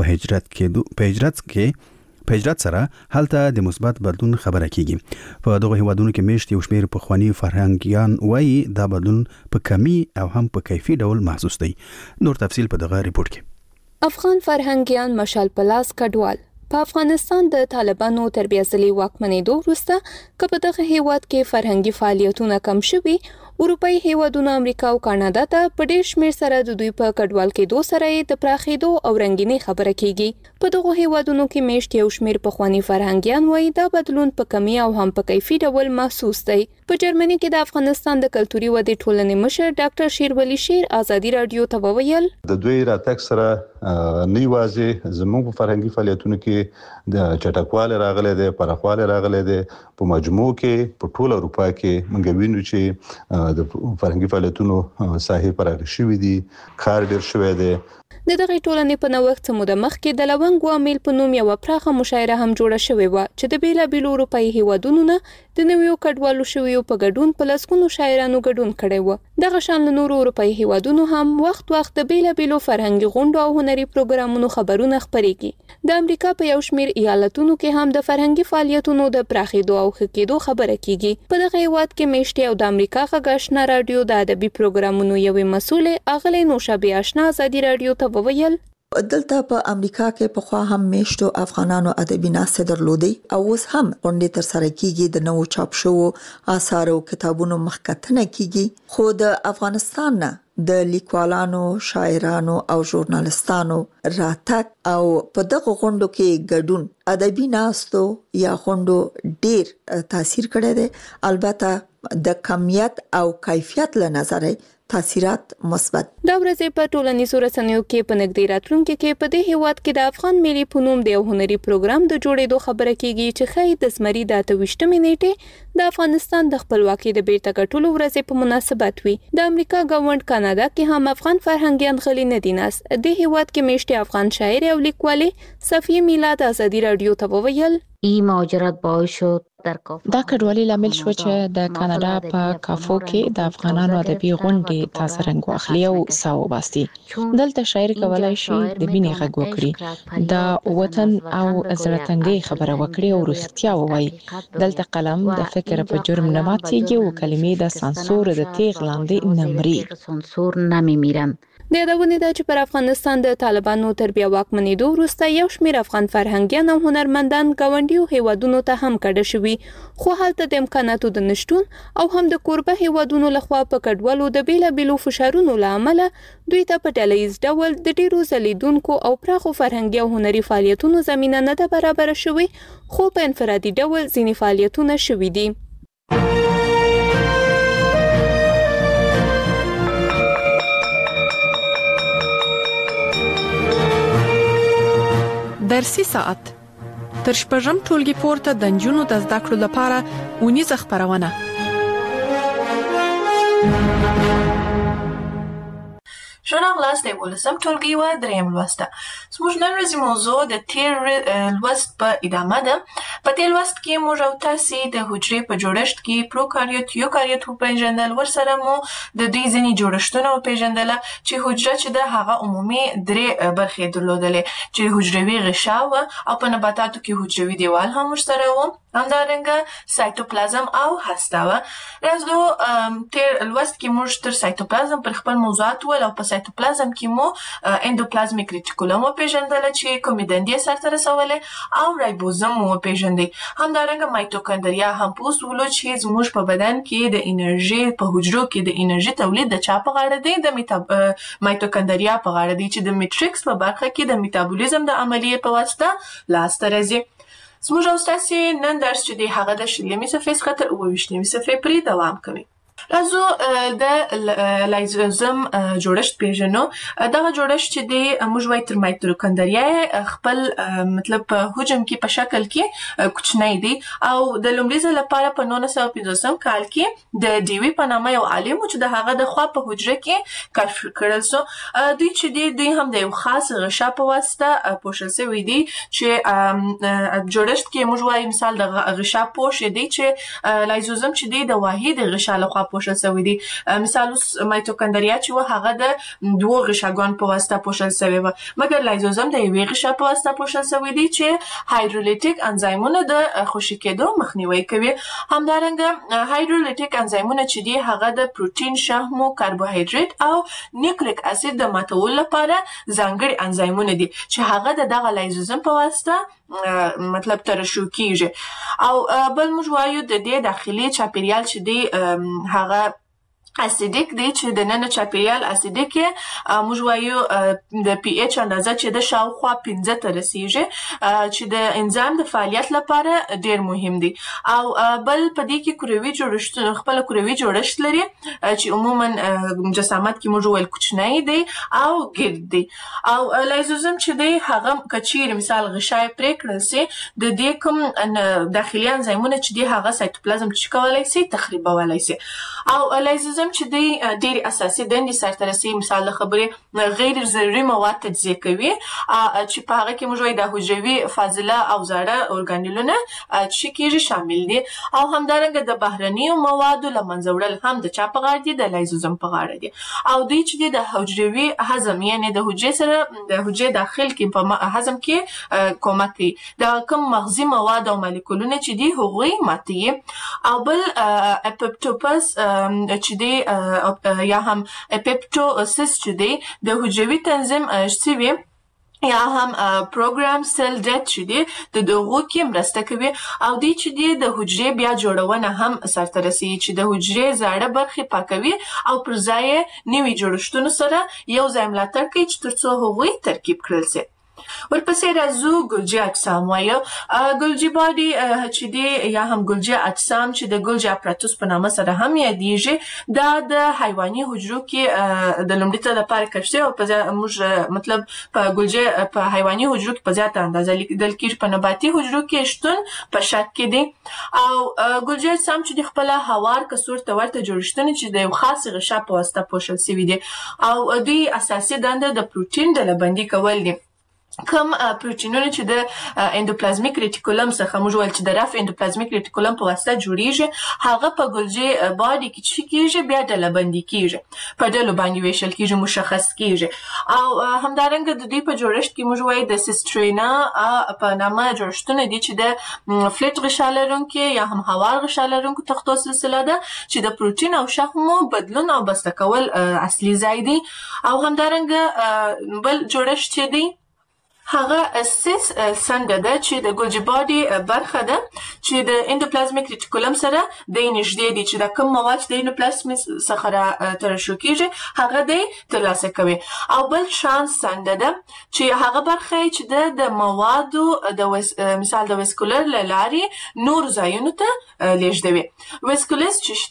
په هجرت سره هلته د مثبت بدلون خبره کیږي. په دغه هیوادونو کې مشت یو شمیر پخوانی فرهنګیان وایي دا بدلون په کمی او هم په کیفي ډول محسوس دی. نور تفصیل په دغه ریپورت کې. افغان فرهنګیان مشال پلاس کډوال په افغانستان د طالبانو تربیه ځلې واکمنېدو وروسته که په دغه هیواد کې فرهنګي فعالیتونه کم شوي، اروپایي هیوادونو امریکا او کاناډا ته په ډیر شمیر سره د دوی په کډوال کېدو سره د پراخېدو او رنګینۍ خبره کیږي. په دغه هیوادونو کې مشت یو شمیر پخوانی فرهنګیان وایي دا بدلون په کمی او هم په کیفي ډول محسوس دی. په جرمني کې د افغانستان د کلتوري ودې ټولنې مشر ډاکټر شیرولی شیر آزادي رادیو ته وویل د دوی راتګ سره نه یوازې زموږ په فرهنګي فعالیتونو کې د چټکواله راغلي دي، پراخواله راغلي دي، په مجموع کې په ټول اروپا کې موږ وینو چې د فرهنګي فعالیتونو ساحې پراخ شوې دي، کار ډیر شوی دی. د دغه ټولنې په نوښت څخه مده مخکې د لونګ عامل په نوم یو پراخه مشاعره هم جوړه شوې و چې د بیلابیلو اروپایي هیوادونو نه د نویو کډوالو شویو په ګډون په لسګونو شاعرانو ګډون کړی و. دغه شان له نورو اروپایي هیوادونو هم وخت د بیلابیلو فرهنګي غونډو او هنري پروګرامونو خبرونه خپرېږي. د امریکا په یو شمیر ایالتونو کې هم د فرهنګي فعالیتونو د پراخېدو او ښه کېدو خبره کیږي. په دغه هیواد کې میشتي او د امریکا غږ آشنا رادیو د ادبي پروګرامونو یوې مسؤلې اغلې نوشابه آشنا آزادي رادیو ته وویل دلته په امریکا کې په خوا هم میشتو افغانانو ادبي ناسته درلودي او اوس هم غونډې تر سره کیږي، د نوو چاپ شوو آثار او کتابونو مخکتنه کیږي. خو د افغانستان نه د لیکوالانو، شاعرانو او ژورنالستانو راتګ او په دغه غونډو کې ګډون ادبي ناستو یا غونډو ډیر تاثیر کړی دی. البته د کمیت او کیفیت له نظره تاثیرات مثبت. دا ورځې په ټولنیزو رسنیو کې په نږدې راتلونکي کې په دې هیواد کې د افغان ملي په نوم د یو هنري پروګرام د جوړېدو خبره کیږي چې ښایي د زمري د 28 نیټې د افغانستان د خپلواکۍ د بیرته ګټلو ورځې په مناسبت وي. د امریکا ګاونډ کاناډا کې هم افغان فرهنګیان غلي نه دي ناست. د هیواد کې میشتي افغان شاعر او لیکوالې صفیه میلاد آزادي رادیو ته وویل این مهاجرت باعث شد دا کډوالي لامل شو چې د کاناډا په کافو کې د افغانانو ادبي غونډې تاسو رنګ واخلي او ساو باسي. دلته شاعر کولای شي د بینې غږ وکړي، د وطن او زړه خبره وکړي او رښتیا ووایي. دلته قلم د فکر په جرم نه ماتېږي او کلمې د سانسور د تیغ لاندې نه مري. سانسور نمیمیرن. د یادونه ده چې پر افغانستان د طالبانو تربیه واکمنېدو وروسته یو شمېر افغان فرهنګیان او هنرمندان ګاونډیو هیوادونو ته هم کډه شوي، خو هلته د امکاناتو د نشتون او هم د کوربه هیوادونو لخوا په کډوالو د بیلابیلو فشارونو له امله دوی ته په ډلهییز ډول د ډیرو ځلیدونکو او پراخو فرهنګي او هنري فعالیتونو زمینه نه ده برابره شوې، خو په انفرادي ډول ځینې فعالیتونه شوي دي. درسي ساعت تر شپږم ټولګي پورته د نجونو د زده کړو لپاره ونیزه خپرونه. ښه راغلاست د 11م ټولګي و دریم لوست. زموږ نن ورځې موضوع د تیر لوست په ادامه ده. په دې لوست کې موږ او تاسې د حجرې په جوړښت کې پروکاریوت یوکاریوت وپېژندل، ورسره مو د دوی ځینې جوړښتونه وپېژندله چې حجره چې ده هغه عمومي 3 برخې درلودلې چې حجروي غشا وه او په نباتاتو کې حجروي دیوال هم ورسره و، همدارنګه سایتوپلازم او هسته وه. راځو تیر لوست کې موږ تر سایتوپلازم پر خپل موضوعات ول او په سایتوپلازم کې مو اندوپلازمیک ریټیکولم وپېژندله چې کومې دندې سرته رسولې او رایبوزم مو وپېژندی. همدارنګه مایتوکاندریا هم پوس ولو چې زموږ په بدن کې د انرژي په حجرو کې د انرژي تولید د چا په غاړه دی؟ د مایتوکاندریا په غاړه دی چې د میټریکس په برخه کې د میټابولیزم د عملیې په واسطه لاسته راځي. زموږ او ستاسې نن درس چې دی هغه د 20 صفحې څخه تر 29 صفحې پورې دوام کوي. راځو د لایزوزم جوړښت پیژنو. دغه جوړښت چې دی موږ وایو تر مایتوکاندریا خپل مطلب په حجم کې په شکل کې کوچنی دی او د لومړي ځل لپاره په 1950 کال کې د ډیوي په نامه یو عالم چې د هغه د خوا په حجره کې کشف کړل سو. دوی چې دی هم د یو خاص غشا په واسطه پوښل شوی دی چې جوړښت کې موږ وایو مثال د غشا پوښ دی چې لایزوزم چې دی د واحد غشا لخوا پوښل شوی دی. مثال مایتوکاندریا چې و هغه د 2 غشاګانو په واسطه پوښل شوی و، مګر لایزوزم د یوې غشا په واسطه پوښل شوی دی چې هایدرولیټیک انزایمونه د خوشې کېدو مخنیوي کوي. همدارنګه هایدرولیټیک انزایمونه چې دی هغه د پروتین، شحمو، کاربوهایډریټ او نیوکلیک اسید د ماتولو لپاره ځانګړي انزایمونه دي چې هغه د دغه لایزوزم په واسطه مطلب ترشح کیږي. او بل موږ وایو د دې داخلي چاپیریال چې دی هغه اسیدیک دی چې د نن چاپیریال اسیدیک موږ وایو د پی ایچ اندازه چې د شاوخوا 15 ته رسیږي چې د انزیم د فعالیت لپاره ډیر مهم دی. او بل په دې کې کروي جوړښت خپل کروي جوړښت لري چې عموما جسامت کې موږ ویل کوچنی دی او ګرد دی. او لایزوزم چې دی هغه کچیر مثال غشای پریکړل سي د دې کوم داخلي انزیمونه چې دی هغه سایتوپلازم چې کولای شي تخریبولای شي. او لایزوزم چې دی ډېر اساسي دندې سرته رسوي. مثال د خبرې غیر ضروري مواد تجزیه کوي چې په هغه کې موږ وایو د حجروي فاضله او زاړه ارګانیلونه چې کېږي شامل دي. او همدارنګه د بهرنیو موادو له منځه وړل هم د چا په غاړه دي؟ د لایزوزم په غاړه دي. او دوی چې د حجروي هضم یعنې د حجرې سره د حجرې داخل کې په هضم کې کومک کوي. د کوم مغزي مواد او مالیکولونه چې دي هغوی ماتوي. او بل اپوپټوپس چې دی یا هم اپیپټوسس چې دی د حجروي تنظیم شوي یا هم پروګرام سیل ډیت چې دی د دغو کې مرسته کوي. او دی چې دی د حجرې بیا جوړونه هم سرته رسوي چې د حجرې زاړه برخې پاکوي او پر ځای نوي جوړښتونو سره یو ځای ملاتړ کوي چې ترڅو هغوی ترکیب کړل شي. ورپسې راځو ګولجي اجسام وایو. ګولجي باډي چې دی یا هم ګولجي اجسام چې د ګولجي اپراتوس په نامه سره هم یادیږي دا د حیواني حجرو کې د لومړي ځل لپاره کشف شوی او په موږ مطلب په ګولجي په حیواني حجرو کې په زیاته اندازه لیدل کېږي، په نباتي حجرو کې شتون په شک کې دی. او ګولجي اجسام چې د خپل هوار کڅوړ ته ورته جوړښتونه چې د یو خاص غشا په واسطه پوښل شوي دي او دوی اساسي دنده د پروتین ډلبندي کول دي. کوم پروتینونه چې د اندوپلازمیک ریټیکولم څخه موږ ویل چې د رف اندوپلازمیک ریټیکولم په واسطه جوړیږي هغه په ګولجي باډي کې چې کېږي بیا ډلبندي کېږي، په ډلو باندې ویشل کېږي، مشخص کېږي. او همدارنګه د دوی په جوړښت کې موږ وایو د سیسټرینا په نامه جوړښتونه دي چې د فلټ غشا لرونکي یا هم هوار غشا لرونکو تختو سلسله ده چې د پروتین او شحمو بدلون او بسته کول اصلي ځای دی. او همدارنګه بل جوړښت چې دی هغه سیس څنګه ده چې د ګولجي باډي برخه ده چې د اندوپلازمیک ریټیکولم سره د نږدې دي چې د کوم مواد د اندوپلازم څخه ترشح کېږي هغه دی ترلاسه کوي. او بل شانس څنګه ده چې هغه برخه چې د موادو د مثال د ویسکولر لاري نور ځایونو ته لیږدوي. ویسکولس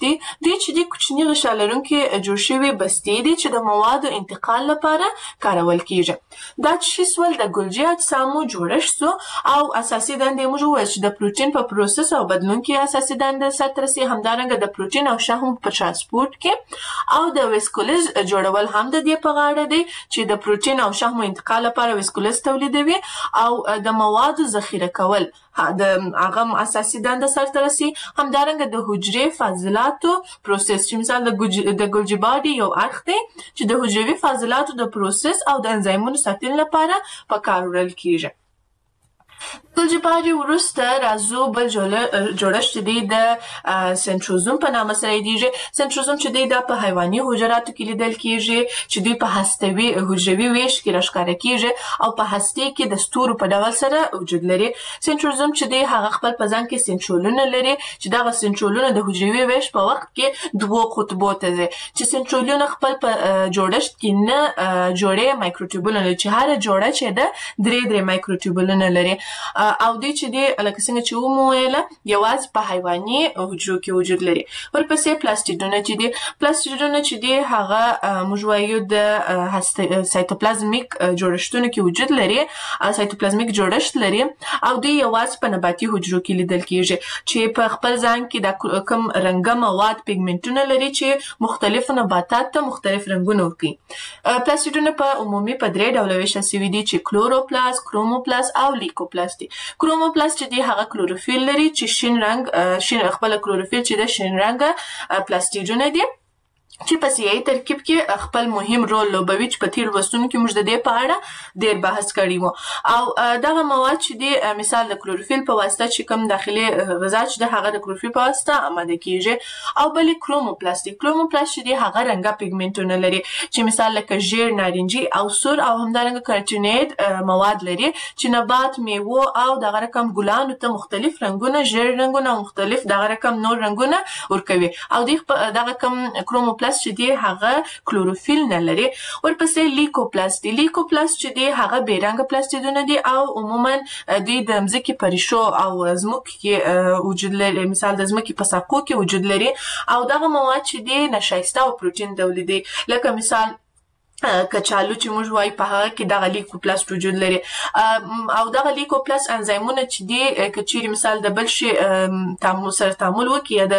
چې دی کوچني غشا لرونکي جوړ شوي بستې دي چې د موادو انتقال لپاره کارول کېږي. دا چې سول د ګلجي اجسامو جوړښت سو او اساسي دندې موږ وویل چې د پروتین په پروسس او بدلون کې اساسي دندې سره رسي، همدارنګه د پروتین او شحم په ترانسپورت کې او د ویسکولز جوړول هم د دې په غاړه دی چې د پروتین او شحم انتقال لپاره ویسکولز تولیدوي او د موادو ذخیره کول د هغه اساسي دنده سره رسي، همدارنګه د حجرې فاضلاتو پروسس چې مثال د ګلجي باډي یو اړخ دی چې د حجروي فاضلاتو د پروسس او د انزایمونو ساتلو لپاره په کار وړل کیږي. ګلجي باډي وروسته راځو بل جوړښت دی د سنټروزوم په نامه سره یادیږي. سنټروزوم چې دی دا په حیواني حجراتو کې لیدل کیږي چې دوی په هستوي حجروي ویش کې راښکاره کیږي او په هستې کې د ستورو په ډول سره وجود لري. سنټروزوم چې دی هغه خپل په ځان کې سنټرولونه لري چې دغه سنټرولونه د حجروي ویش په وخت کې دوو قطبو ته ځي چې سنټرولونه خپل په جوړښت کې نه جوړې مایکروټیوبولونه لري چې هر جوړه چې ده درې مایکروټیوبولونه لري او دوی چې دی لکه څنګه چې ومو ویله یوازې په حیواني حجرو کې وجود لري. ورپسې پلاستیډونه چې دی هغه موږ وایو د سایتوپلازمیک جوړښتونو کې وجود لري، سایتوپلازمیک جوړښت لري او دوی یوازې په نباتي حجرو کې لیدل کیږي چې په خپل ځان کې د کوم رنګه مواد پیګمنټونه لري چې مختلفو نباتات ته مختلف رنګونه ورکوي. پلاستیډونه په عمومي په درې ډوله ویشل سوي دي چې کلوروپلاست، کروموپلاست او لیکوپلاست دي. کروموپلاست چې دی هغه کلوروفیل لري چې شین رنګ خپل کلوروفیل چې د شین رنګ پلاستیډونه دي چې په سیاسي ترکیب کې خپل مهم رول لوبوي چې په تیر لوستونو کې موږ د دې په اړه ډېر بحث کړی وو او دغه مواد چې دی مثال د کلوروفیل په واسطه چې کوم داخلي غذا چې د هغه د کلوروفیل په واسطه آماده کیږي او بلې کروموپلاست چې دی هغه رنګه پیګمنټونه لري چې مثال لکه ژیړ، نارنجي او سور او همدارنګه کارټینیډ مواد لري چې نبات، میوه او دغه رقم ګلانو ته مختلف رنګونه، ژیړ رنګونه او مختلف دغه رقم نور رنګونه ورکوي او دغه کم کروموپلاست چې دی هغه کلوروفیل نه لري. ورپسې لیکوپلاست چې دی هغه بې رنګه پلاستیدونه دي او عموما دوی د ځمکې په ریښو او ځمکو کې وجود لري، مثال د ځمکې په ساقو کې وجود لري او دغه مواد چې دی نشایسته او پروتین تولیدوي لکه مثال کچالو چې موږ وایو په هغه کې دغه لیکوپلاست وجود لري او دغه لیکوپلاست انزایمونه چې دی که چیرې مثال د بل شي سره تعامل وکړي یا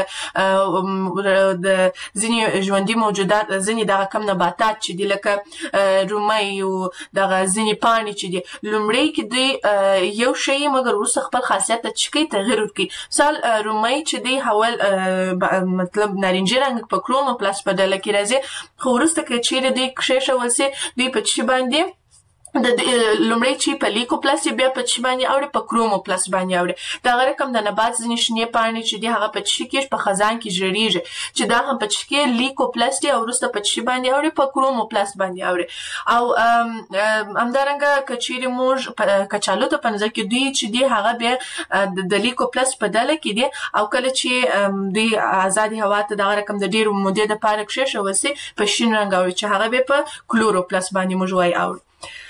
د ځینې ژوندي موجودات ځینې دغه کم نباتات چې دي لکه رومۍ او دغه ځینې پاڼې چې دي لومړی کې دوی یو شی مګر وروسته خپل خاصیت ته چې کوي تغیر ورکوي. مثال رومۍ چې دی حول مطلب نارنجي رنګ په کروموپلاست په ډله کې راځي خو وروسته که چیرې دوی شول سي دوی په چی باندې د لومړی چې په لیکوپلاست بیا په چی باندې اوړي په کروموپلاست باندې اوړي. دا رقم د نبات ځینې شنې پاڼې چې دی هغه په چی کې په خزان کې ژړیږي چې دا هم په چی کې لیکوپلاست او وروسته په چی باندې اوړي په کروموپلاست باندې اوړي او همدارنګه کچيري موږ کچالو ته په نظر کې دوی چې دی هغه بیا د لیکوپلاست په ډله کې دی او کله چې دوی آزادي هوا ته دا رقم د ډیرو مودې د پاره کې شوی سي په شین رنګ اوړي چې هغه به په کلوروپلاست باندې موږ وایو اوړي.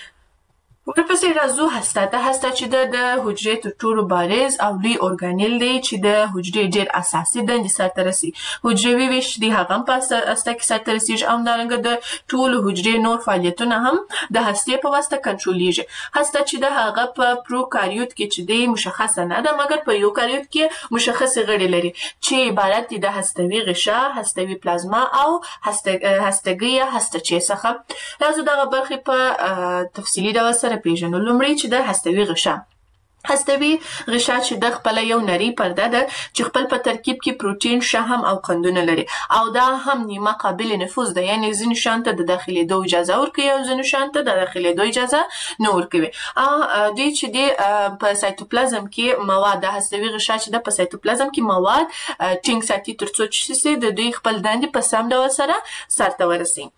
ورپسې راځو هسته چې د حجرې تر ټولو بارز او لوی ارګانیل دی چې د حجرې ډېر اساسي دندې سرته رسي. حجروي ویش دی هغه هم په هسته کې سرته رسیږي او همدارنګه د ټولو حجرې نور فعالیتونه هم د هستې په واسطه کنټرولېږي. هسته چې د هغه په پروکاریوت کې چې دی مشخصه نه ده مګر په یوکاریوت کې مشخصې غړي لري چې عبارت دي د هستوي غشا، هستوي پلازما او هستګي یا هستچې څخه. راځو دغه برخې په تفصیلي ډول سره پیژنو. لومړی چې د هستوي غشا چې د خپل یو نری پرده ده چې خپل په ترکیب کې پروتین، شحم او قندونه لري او دا هم نیمه قابل نفوذ ده، یعنی ځینې شانته د داخليدو اجازه ورکوي او ځینې شانته د داخليدو اجازه نه ورکوي. دوی چې د په سایتوپلازم کې مواد د هستوي غشا چې د په سایتوپلازم کې مواد ټینګ ساتي ترڅو چې د دوی خپل دندې په سم ډول سره سرته ورسي.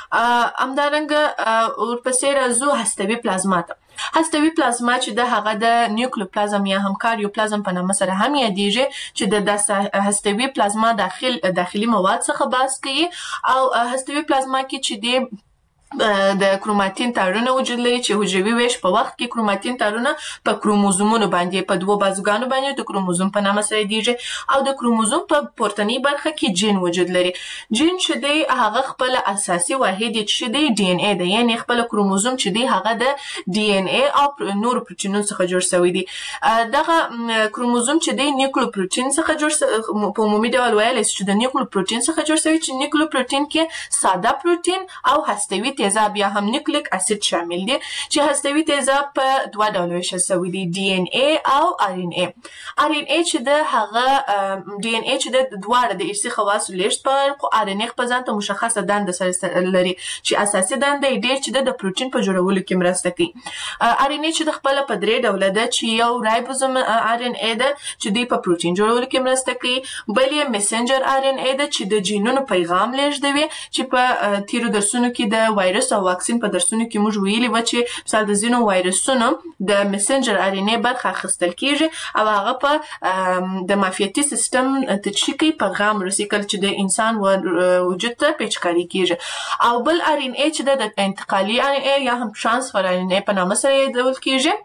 همدارنګه ورپسې راځو هستوي پلازما ته. هستوي پلازما چې د هغه د نیوکلیوپلازم یا هم کاریوپلازم په نامه سره هم یادېږي چې د هستوي پلازما داخلي مواد څخه بحث کوي او هستوي پلازما کې چې د د کروماتین تارونه وجود لري چې حجروي ویش په وخت کې کروماتین تارونه په کروموزومونو باندې په دوه بازوګانو باندې د کروموزوم په نامه سره دیږي او د کروموزوم په پورتنی برخه کې جین وجود لري. جین چې دی هغه خپل اساسي واحد چې دی ډي ان اي دی، یعنی خپل کروموزوم چې دی هغه د ډي ان اي او نور پروتینونو څخه جوړ شوی دی. دغه کروموزوم چې دی نیوکلیوپروتین څخه جوړ په عمومي ډول ویلی چې د نیوکلیوپروتین څخه جوړ شوی چې نیوکلیوپروتین کې ساده پروتین او هستوي تیزاب یا هم نیوکلیک اسید شامل دي چې هستوي تیزاب په دوه ډولو ویشل شوی دي، ډي ان اي او ار ان اي. ار ان اي چې د هغه ډي ان اي چې د دواړه د ارثي خواصو لیږد په خو ار ان اي خپل ځان ته مشخصه دنده سره لري چې اساسي دنده یې ډېر چې د پروتین په جوړولو کې مرسته کوي. ار ان اي چې د خپل په درې ډوله ده چې یو رایبوزوم ار ان اي ده چې دوی په پروتین جوړولو کې مرسته کوي، بل یې میسنجر ار ان اي ده چې د جینونو پیغام لیږدوي چې په تیرو درسونو کې د وایرس او واکسین په درسونو کې موږ ویلي و چې مثال د ځینو وایرسونو د میسنجر ار ان اي برخه اخیستل کیږي او هغه په د معافیتي سیستم تشکیل پیغام رسي کله چې د انسان وجود ته پیچکاري کیږي. او بل ار ان اي چې د انتقالي ار ان اي یا هم ترانسفر ار ان اي په نامه سره یادول کیږي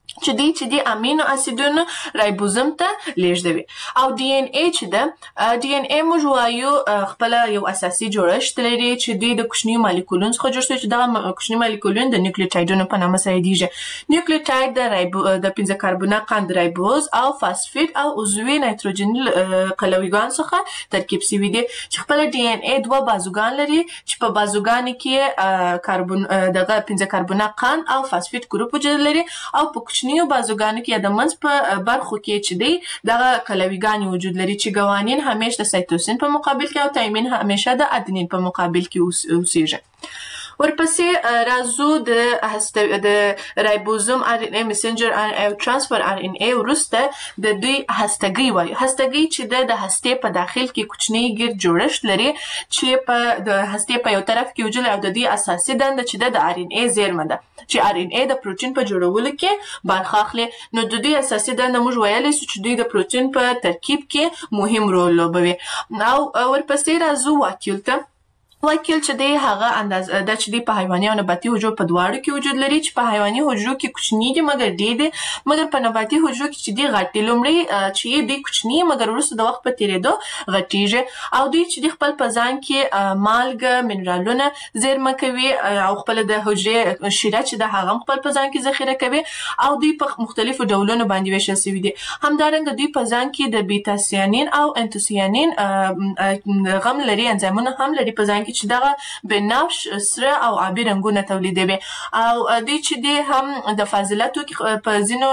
چې دی امینو اسیدونو رایبوزوم ته لیږدوي. او ډي ان اي چې ده ډي ان اي موږ وایو خپل یو اساسي جوړښت لري چې دوی د کوچنیو مالیکولونو څخه جوړ شوي چې دغه کوچني مالیکولونه د نیوکلیوټایډونو په نامه سره یادیږي. نیوکلیوټاید د 5 کاربونه قند رایبوز او فاسفید او عضوي نایتروجني قلویګان څخه ترکیب شوي دي چې خپل ډي ان اي دوه بازوګان لري چې په بازوګانو کې کاربون دغه 5 کاربونه قند او فاسفید ګروپ وجود لري او په کوچنیو بازوګانو کې د منځ په برخو کې چې دی دغه قلویګان وجود لري چې ګوانین همیشه د سایتوسین په مقابل کې او تایمین همیشه د ادنین په مقابل کې اوسیږي. ورپسې راځو د رایبوزوم ار ان اي میسنجر ار ان اي او ترانسفر ار ان اي وروسته د دوی هستګي وایي. هستګي چې د هستې په داخل کې کوچنی ګرد جوړښت لري چې په د هستې په یو طرف کې وجود او د دې اساسي دنده چې د ار ان اي زیرمه ده چې ار ان اي د پروتین په جوړولو کې برخه اخلي. نو د دې اساسي دنده موږ ویلی چې دوی د پروتین په ترکیب کې مهم رول لوبوي. او ورپسې راځو واکیول ته. واکیل چې دی هغه اندازه د چې دی په حیواني او نباتي حجرو په دواړو کې وجود لري چې په حیواني حجرو کې کوچني دي مګر ډېر دي، مګر په نباتي حجرو کې چې دی غټ دي. لومړی چې دی کوچني مګر وروسته د وخت په تیریدو غټیږي او دوی چې دی خپل په ځان کې مالګه منرالونه زیرمه کوي او خپل د حجرې شیره چې د هغه خپل په ځان کې ذخیره کوي او دوی په مختلفو ډولونو باندې ویشل شوي دي. همدارنګه دوی په ځان کې د بیتا سیانین او انتوسیانین غم لري، انزایمونه هم لري په ځان چې دغه بنفش سره او آبي رنګونه تولیدوي. او دوی چې دی هم د فاضلاتو کې په ځینو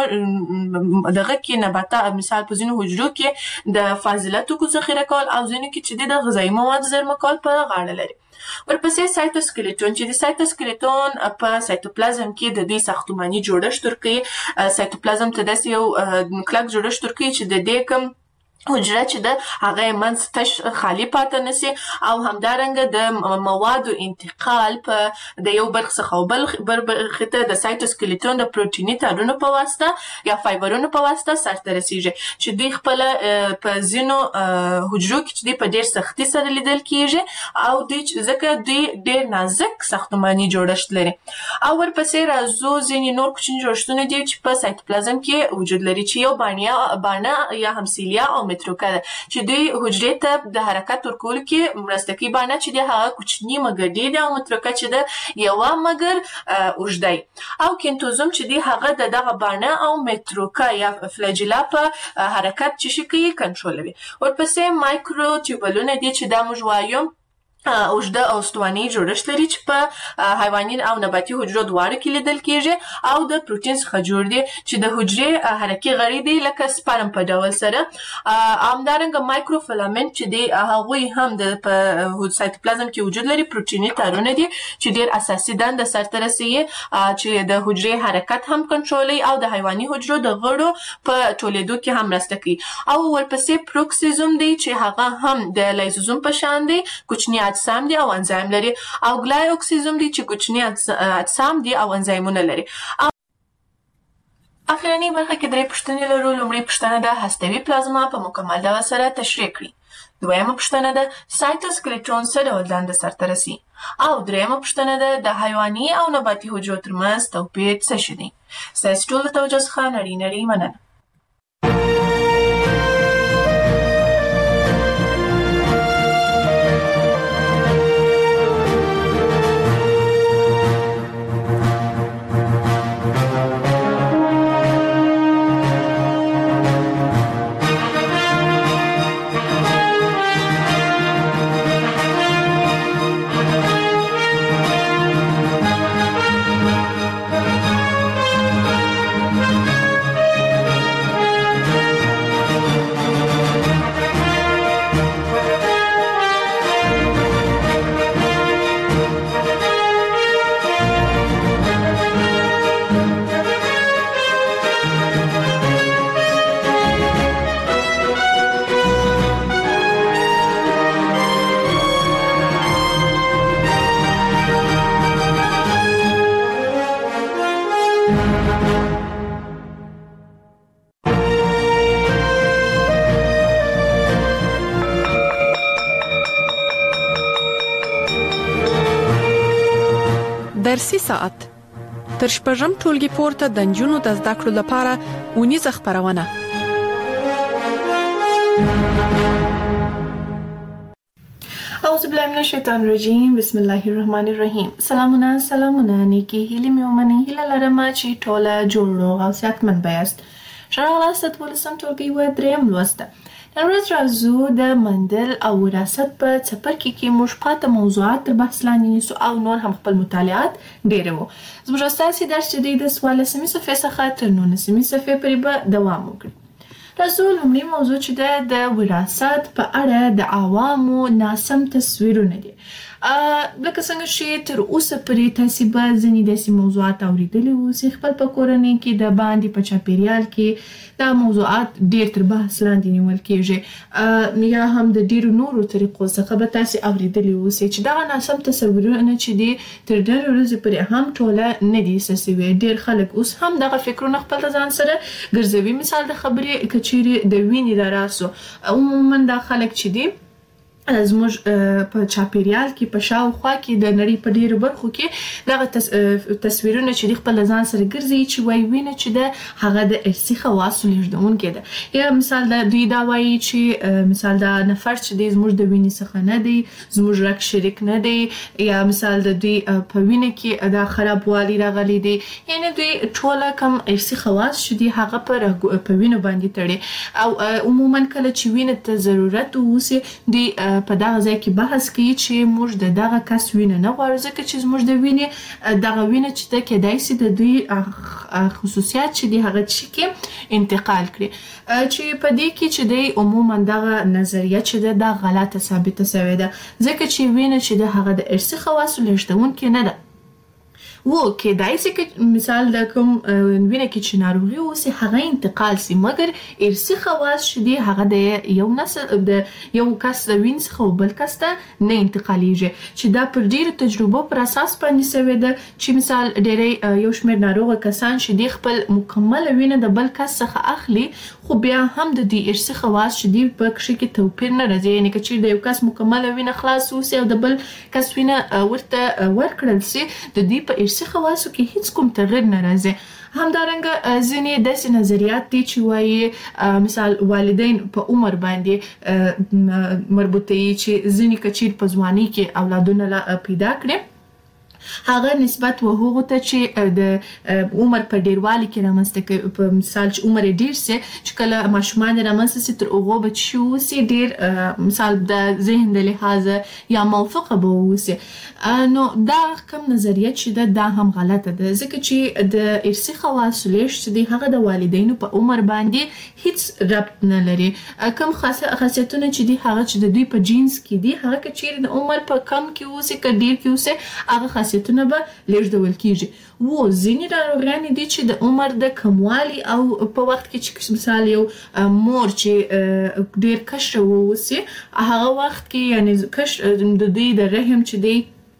دغه کې نباتات مثال په ځینو حجرو کې د فاضلاتو کو ذخیره کول او ځینو کې چې دی د غذایي موادو زیرمه کول په غاړه لري. ورپسې سایتوسکلیټون چې د سایتوسکلیټون په سایتوپلازم کې د دې ساختماني جوړښت ورکوي. سایتوپلازم ته داسې یو کلک جوړښت ورکوي چې د دې کوم حجره چې ده هغه منځ تش خالی پاتې نشي او همدارنګه د موادو انتقال په د یو برخه څخه بل برخه ته د سایتوسکلیټون د پروتیني تارونو په واسطه یا فایبرونو په واسطه سرته رسیږي چې دوی خپل په ځینو حجرو کې چې دوی په ډېر سختي سره لیدل کیږي او دوی ځکه دوی ډېر نازک ساختماني جوړښت لري. او ورپسې راځو ځینې نور کوچني جوړښتونه دي چې په سایتوپلازم کې وجود لري چې یو بانه یا همسیلیا او متروکه ده چې دوی حجرې ته د حرکت ورکولو کې مرسته کوي. بانه چې دی هغه کوچني مګر ډېر دی او متروکه چې ده یوه مګر اوږده دی. او کینتوزوم چې دی هغه د دغه بانه او متروکه یا فلاجیلا په حرکت چې کوي کنټرولوي. ورپسې مایکرو ټیوبولونه دي چې دا موږ وایو اوږده او استواني جوړښت لري چې په حیواني او نباتي حجرو دواړو کې لیدل کیږي او د پروتین څخه جوړ دي چې د حجرې حرکي غړي دي لکه سپرم په ډول سره. همدارنګه مایکروفیلامنټ چې دی هغوی هم د په سایتوپلازم کې وجود لري، پروتیني تارونه دي چې ډېر اساسي دنده سرته رسوي چې د حجرې حرکت هم کنټرولوي او د حیواني حجرو د غړو په ټولېدو کې هم مرسته کوي. او ورپسې پروکسیزوم دی چې هغه هم د لایزوزوم په شان دی، کوچني اجسام دي او انزایم لري. او ګلایوکسیزوم دي چې کوچني اجسام دي او انزایمونه لري. اخرنی برخه کې درې پوښتنې لرو. لومړی پوښتنه ده هستوي پلازما په مکمل ډول سره تشریح کړئ. دویمه پوښتنه ده سایتوسکلیټون څه ډول دنده سرته رسي او دریمه پوښتنه ده د حیواني او نباتي حجرو ترمنځ توپیر څه شی دی. ستاسو ټول د توجه څخه نړۍ مننه. درسي ساعت تر شپږم ټولګي پورته د نجونو د زده کړو لپاره ونیزه خبرونه. اعوذ بالله من الشیطان الرجیم بسم الله الرحمن الرحیم. سلامونه نیکی هیله مې ومنئ. هیله لرم چې ټوله جوړ او صحتمند بیاست. شراغلاست ولسم ټولګي و دریم لوسته. نن ورځ راځو د مندل او وراثت په څپرکي کې موږ پاته موضوعات تر بحث لاندې نیسو او نور هم خپل مطالعات ډیروو. زموږ استاسي درس چې دی د 14مې صفحې څخه تر 19مې صفحې پورې به دوام وکړي. راځو لومړی موضوع چې ده د وراثت په اړه د عوامو ناسم تصویرونه دي. لکه څنګه چې تر اوسه پورې تاسې به ځینې داسې موضوعات اورېدلي اوسئ خپل په کورنۍ کې د باندې په چاپیریال کې دا موضوعات ډېر تر بحث لاندې نیول کېږي یا هم د ډېرو نورو طریقو څخه به تاسې اورېدلي اوسئ چې دغه ناسم تصورونه چې دي تر ډېرې ورځې پورې هم ټوله نه دي ایسته سوي. ډېر خلک اوس هم دغه فکرونه خپل ځان سره ګرځوي. مثال د خبرې که چیرې د وینې د راسو عموما دا خلک چې دي زموږ په چاپیریال کې په شاوخوا کې د نړۍ په ډیرو برخو کې دغه تصویرونه چې د خپل ځان سره ګرځي چې وایي وینه چې ده هغه د ارثي خواصو لیږدونکې ده. یا مثال د دوی دا وایي چې مثال دا نفر چې دی زموږ د وینې څخه نه دی، زموږ رګ شریک نه دی، یا مثال د دوی په وینه کې دا خرابوالی راغلی دی. یعنی دوی ټوله کم ارثي خواص چې دي هغه په وینو باندې تړي او عموما کله چې وینه ته ضرورت اوسي دوی په دغه ځای کې بحث کوي چې موږ د دغه کس وینه نه غواړو ځکه چې زموږ د وینې دغه وینه چې ده کیدای شي د دوی خصوصیات چې دي هغه چې کې انتقال کړي. چې په دې کې چې دی عموما دغه نظریه چې ده دا غلطه ثابته شوې ده ځکه چې وینه چې ده هغه د ارثي خواصو لیږدونکې نه ده. کیدای شي چې مثال د کوم وینه کې چې ناروغي اوسي هغه انتقال شي مګر ارثي خواص چې دي هغه د یو نسل د یو کس د وینې څخه بل کس ته نه انتقالیږي چې دا پر ډیرو تجربو پر اساس باندې شوی ده چې مثال ډیری یو شمېر ناروغه کسان چې دي خپل مکمله وینه د بل کس څخه اخلي خو بیا هم د دې ارثي خواص چې دي په کښې کې توپیر نه راځي. یعنې که چیرې د یو کس مکمله وینه خلاص اوسي او د بل کس وینه ورته ورکړل شي د دې په ارثي خواصو کې هیڅ کوم تغیر نه راځي. همدارنګه ځینې داسې نظریات دي چې وایي مثال والدین په عمر باندې مربوطوي چې ځینې که چیرې په ځوانۍ کې اولادونه پیدا کړي هغه نسبت و هغو ته چې د عمر په ډیروالي کې رامنځته کوي. په مثال چې عمر یې ډیر سي چې کله ماشومان رامنځته سي تر هغو به چې اوسي ډیر مثال د ذهن د لحاظه یا موفقه به اوسي. نو دا کوم نظریه چې ده دا هم غلطه ده ځکه چې د ارثي خواصو لیږد چې دی هغه د والدینو په عمر باندې هیڅ ربط نه لري. کوم خاصیتونه چې دي هغه چې د دوی په جینس کې دي هغه که چیرې د عمر په کم کې اوسي که ډیر کې اوسي هغه خاصیتونه به لیږدول کیږي. ځینې ناروغیانې دي چې د عمر د کموالي او په وخت کې چې مثال یو مور چې ډیر کشره واوسي هغه وخت کې یعنی د دوی د رحم چې دی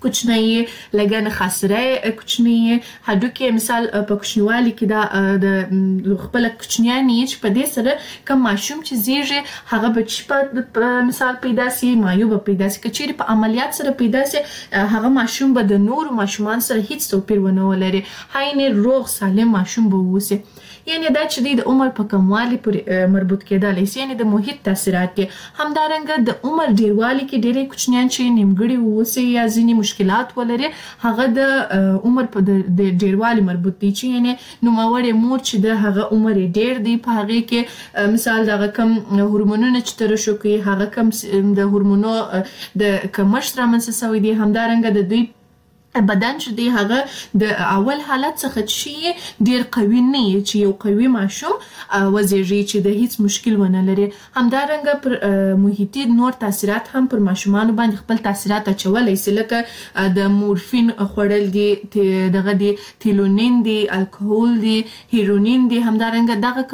کوچنی لګن خاصره کوچنی هډوکي مثال په کوچنیوالي کې دا د خپل کوچنیانی چې په دې سره کوم ماشوم چې زیږي هغه بچ په مثال پیدا سي مایوب پیدا سي کچېری په عملیات سره پیدا سي هغه ماشوم به د نور ماشومان سره هیڅ توپیر ونه ولري هاینه روغ سالم ماشوم به وسی یعنی دا چې د عمر په کموالي پورې مربوط کېدلی سي یعنی د محیط تاثیرات کې همدارنګه د عمر ډیروالي کې ډېرې کوچنیان چې نیمګړي ووسي یا ځینې مشکلات ولري هغه د عمر په د ډیروالي مربوط دي چې یعنی نوموړې مور چې د هغه عمر ډېر دی په هغه کې مثال دغه کم هورمونونه چې ترشو کوي هغه کم د هورمونو د کمښت رامنځته شوی دی همدارنګه د دوی بدن چې دی هغه د اول حالت څخه چې ډیر قوي نه چې یو قوي ماشوم وزیږي چې د هیڅ مشکل ونه لري همدارنګه پر محیطي نور تاثیرات هم پر ماشومان باندې خپل تاثیرات اچولای شي لکه د مورفین خوړل دي دغه دي تیلونین دي الکوهول دي هیرونین دي همدارنګه دغه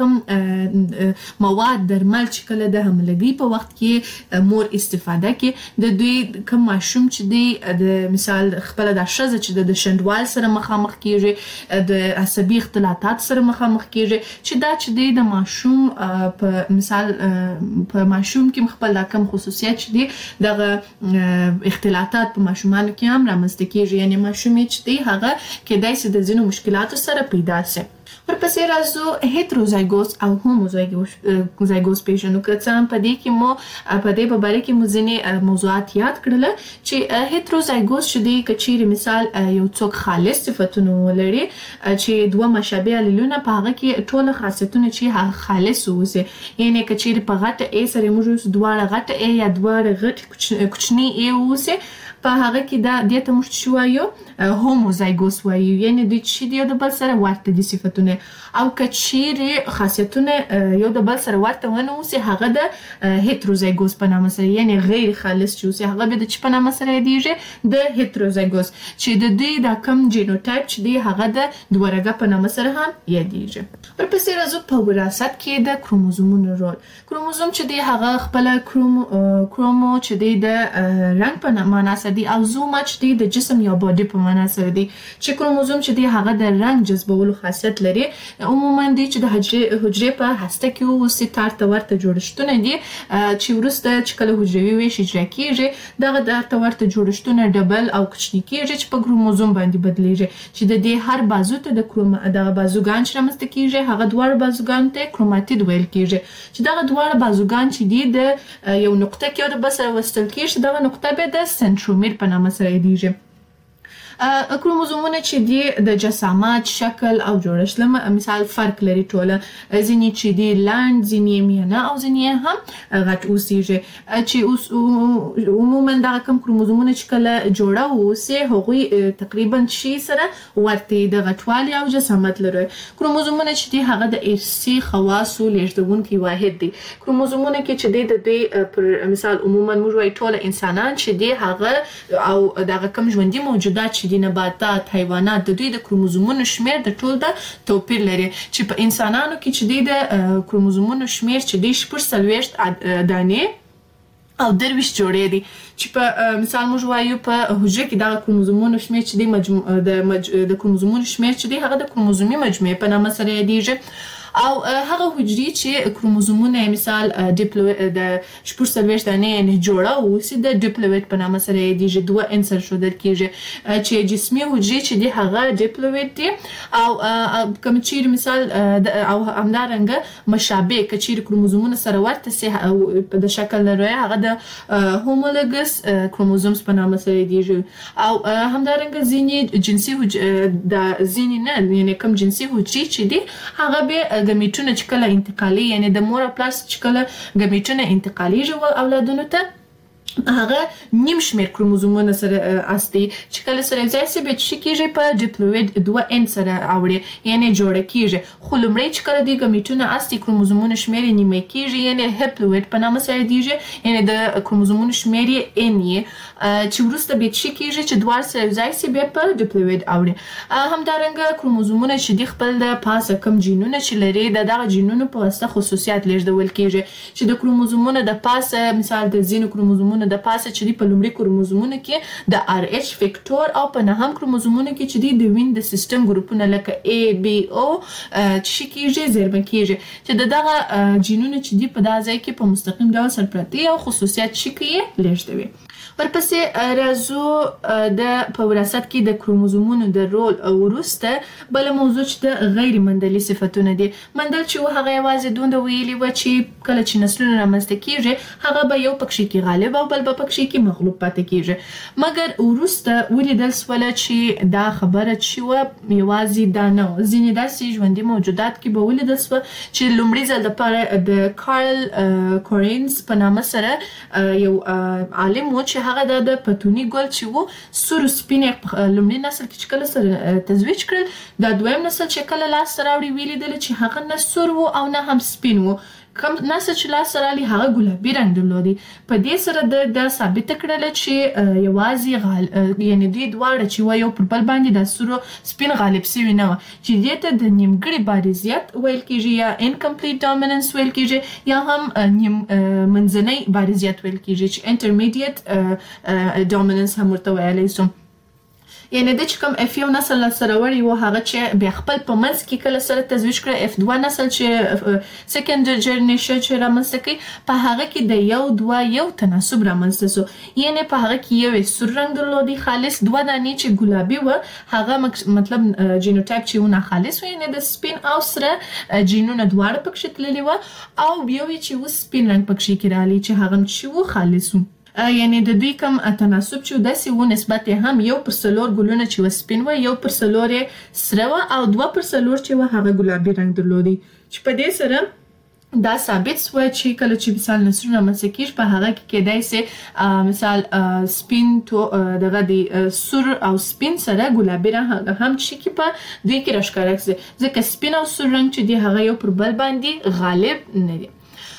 کوم مواد درمل چې کله د حملګي په وخت کې مور استفاده کوي د دوی کوم ماشوم چې دی د مثال خپل د شزه چې د شندوال سره مخامخ کیږي د عصبي اختلالات سره مخامخ کیږي چې دا چې د ماشوم په مثال په ماشوم کې خپل د کم خصوصیت چې دی دغه اختلالات په ماشومانو کې هم رامنځته کیږي یعنی ماشوم چې دی هغه کېدای شي د ځینو مشکلاتو سره پیدا شي ورپسې راځو هیتروزایګوس او هوموزایګوس پیژنو که څه هم په دې کې مو په دې باره کې مو ځینې موضوعات یاد کړل چې هیتروزایګوس چې دی که چیرې مثال یو څوک خالص صفتونه ولري چې دوه مشابه الیلونه په هغه کې ټول خاصیتونه چې هغه خالص اوسي یعنی که چیرې په غټه ای سره موږ دواړه غټه ای یا دواړه غټ کوچنی ای اوسي په هغه کې دا د ته مشت شو یو هوموزایګوس وایو یعنی د چې دی د بل سره ورته دي صفاتونه او کچېره خاصیتونه یو د بل سره ورته ونه اوسي هغه د هیتروزایګوس په نامه سره یعنی غیر خالص چې اوسي هغه به د چې په نامه سره دیږي د هیتروزایګوس چې د دې د کم جینوټایپ چې دی هغه د دوهرګه په نامه سره هم یادېږي ورپسې راځو په وراثت کې د کروموزومونو رول کروموزوم چې دی هغه خپل کرومو چې دی د رنګ په معنا سره دی او زوم چې دی د جسم یا باډي په معنا سره دی چې کروموزوم چې دی هغه د رنګ جذبولو خاصیت لري عموما دی چې د حجرې په هسته کې اوسي تارته ورته جوړښتونه دي چې ورسته چې کله حجروي ویش اجرا کیږي دغه تارته ورته جوړښتونه ډبل او کوچني کیږي چې په کروموزوم باندې بدلیږي چې د دې هر بازو ته د بازوګان چې رامنځته کیږي هغه دواړه بازوګان ته کروماتید ویل کیږي چې دغه دواړه بازوګان چې دی د یو نقطه کې د بسره وصل کیږي دغه نقطه به د سنترومیر په نامه سره یادېږي کروموزومونه چې دی د جسامت شکل او جوړښت مثال فرق لري ټوله ځینې چې دی لاند ځینې میانه او ځینې هم غټ اوسېږي چې اوس عموما دغه کوم کروموزومونه چې کله جوړه اوسي هغوی تقریبا شي سره ورته د غټوالي او جسامت لري کروموزومونه چې دی هغه د ارثي خواصو لېږدونکي واحد دي کروموزومونه کې چې دی د دوی پر مثال عموما موږ وایو ټول انسانان چې دی هغه او دغه کوم ژوندي موجودات چې د نباتات حیوانات د دوی د کروموزومونو شمیر د ټول د توپیر لري چې په انسانانو کې چې د کروموزومونو شمیر چې د 40 دانې او درویش جوړې دي چې په مثال موږ وایو په حجره کې د کروموزومونو شمیر چې د کروموزومونو شمیر چې دی هغه د کروموزومي مجموعه په نامه سره یادېږي او هغه حجرې چې کروموزومونه مثال د 40 دانې نه جوړه اوسي د ډیپلویډ په نامه سره یادېږي دوه عنصر شودل کیږي چې جسمي حجرې چې دی هغه ډیپلویډ دي او کوم چې مثال او همدارنګه مشابه کچیر کروموزومونه سره ورته سي په شکل لري هغه د هومولوګس کروموزومز په نامه سره یادېږي او همدارنګه ځینې جنسي د ځینې نه یعنی کوم جنسي حجرې چې دی هغه به ګمیټونه چې کله انتقالي یعنی د مور پلاس چې کله ګمیټونه انتقاليږي اولادونو ته هغه نیم شمیر کروموزومونه سره اصلي چې کله سره ځای سي به چې کیږي په ډیپلویډ دوه ان سره اوړي یعنی جوړه کیږي خو لمړی چې کله د ګمیټونه اصلي کروموزومونه شمیر نیمه کیږي یعنی هپلویډ په نامه سره دیږي یعنی د کروموزومونو شمیر ان چې ورسته به چې کیږي چې دوه سره ځای سي به په ډیپلویډ اوړي همدارنګه کروموزومونه چې د خپل د پاسه کم جینونه چې لري دغه جینونو په واسطه خصوصیات لېږدول کیږي چې د کروموزومونو د پاسه مثال د زینو کروموزومونو کروموزومونو د پاسه چې دی په لومړي کروموزومونو کې د RH فیکټور او په نهم کروموزومونو کې چې دی د وین د سیستم ګروپونه لکه ABO چې کېږي زیرمه کېږي چې دغه جینونه چې دی په دا ځای کې په مستقیم ډول سرپرتي او خصوصیات چې کې لیږدوي. ورپسې راځو د په وراثت کې د کروموزومونو د رول او وروسته بل موضوع چې د غیر مندلي صفتونه دي. مندل چې هغه یوازې دوند ویلي و چې کله چې نسلونه رامنځته کیږي هغه به یو پکښې کې غالب او بل به پکښې کې مغلوب پاتې کیږي، مګر وروسته ولیدل سوله چې دا خبره چې و یوازې دا نه و. ځینې داسې ژوندي موجودات کې به ولیدل سوه چې لومړي ځل دپاره د کارل کورینز په نامه سره یو عالم و چې هغه د پتوني ګل چې و سور سپین لومړي نسل کې چې کله سره تزویج کړل، دا دویم نسل چې کله لاس راوړي ویلیدل چې هغه نه سور و او نه هم سپین و. کوم نسل چې لاس رالی هغه ګلابي رنګ درلودي. په دې سره د ثابت کړل چې یوازې یعنی دوی دواړه چې و یو پر بل باندې د سور سپین غالب سوي نه و، چې دې ته د نیمګړي بارزیت ویل کېږي یا انکمپلیټ ډومیننس ویل کېږي یا هم منځنۍ بارزیت ویل کېږي چې انټرمیډیټ ډومیننس هم ورته ویلی سو. یعنی د چې کوم F1 نسل سره وړي و هغه چې بیا خپل په منځ کې کله سره تزویج کړي F2 نسل چې سیکنډ جنریشن چې رامنځته کوي په هغه کې د یو دوه یو تناسب رامنځته سو. یعنی په هغه کې یو سور رنګ درلودي خالص، دوه دانې چې ګلابي و هغه مطلب جینوټایپ چې ونه خالص و، یعنی د سپین او سره جینونه دواړه پکښې تللي و او یو چې و سپین رنګ پکښې کې رالی چې هغه چې و خالص و. یعنی د دوی کوم تناسب چې داسې و نسبت هم یو پر څلور ګلونه چې و سپین و، یو پر څلور سره و او دوه پر څلور چې و هغه ګلابي رنګ درلودي. چې په دې سره دا ثابت سوه چې کله چې مثال نسلونه رامنځته کېږي په هغه کې کیدای سي مثال سپین دغه د سور او سپین سره ګلابي رنګ هم چې کې په دوی کې راښکاره سي، ځکه سپین او سور رنګ چې دی هغه یو پر بل باندې غالب نه دي.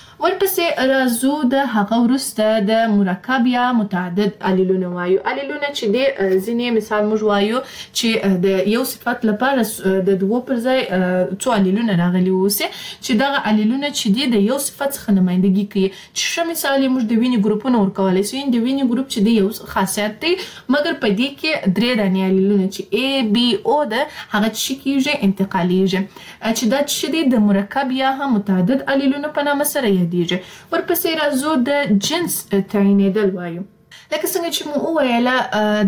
ورپسې راځو د هغه وروسته د مرکب یا متعدد الیلونه وایو. الیلونه چې دی ځینې مثال موږ وایو چې د یو صفت لپاره د دوو پر ځای څو الیلونه راغلي اوسي چې دغه الیلونه چې دی د یو صفت څخه نمایندګي کوي. چې ښه مثال یې موږ د وینې ګروپونه ورکولی سو. د وینې ګروپ چې دی یو خاصیت دی، مګر په دې کې درې دانې الیلونه چې ABO ده هغه چې کېږي انتقالیږي، چې دا چې دی د مرکب یا هم متعدد الیلونه په نامه سره یادیږي. ورپسې راځو د جنس تعینېدل وایو. لکه څنګه چې مو وویله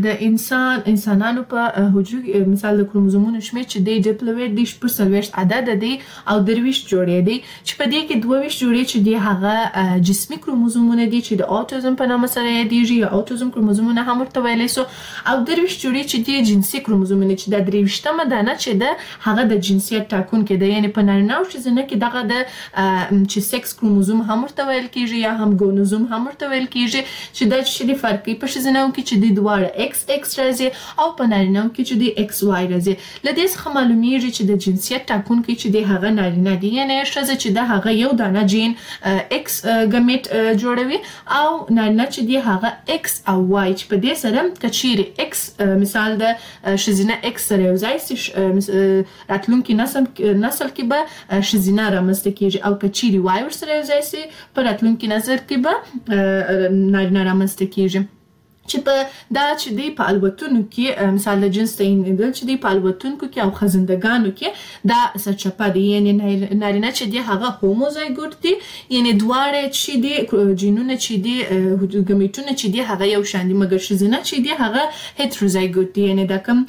د انسانانو په حجرو مثال د کروموزومونو شمېر چې دی ډپلویټ دی 40 عدده دی او 23 جوړې دی، چې په دې کې 22 جوړې چې دی هغه جسمي کروموزومونه دي چې د اوټیزم په نامه سره یادیږي یا اوټیزم کروموزومونه هم ورته ویلی سو، او 23 جوړې چې دی جنسي کروموزومونه چې د 23مه دانه چې ده هغه د جنسیت ټاکونکی ده. یعنی په نارینه او ښځینه کې دغه د چې سکس کروموزوم هم ورته ویل کېږي یا هم ګونوزوم هم ورته ویل کېږي، چې دا چې دی فرق کوي. په ښځینه‌و کې چې دی دواړه XX راځي او په نارینه‌و کې چې دی XY راځي. له دې څخه معلومیږي چې د جنسیت ټاکونکی چې دی هغه نارینه دی، یعنی ښځه چې ده هغه یو دانه جین X ګمیټ جوړوي او نارینه چې دی هغه X او Y، چې په دې سره که چیرې X مثال د ښځینه X سره یو ځای سي راتلونکي نسل کې به ښځینه رامنځته کېږي، او که چیرې Y ورسره یو ځای سي په راتلونکي نسل کې به نارینه رامنځته کېږي. چې په دا چې دی په الوتونو کې مثال د جنس تعینېدل چې دی په الوتونکو کې او خزندګانو کې دا سرچپه دی. یعنی نارینه چې دی هغه هوموزایګوټ دی، یعنی دواړه چې دی جینونه چې دی ګمیټونه چې دی هغه یو شان دي، مګر ښځینه چې دی هغه هیټروزایګوټ دی. یعنی دا کوم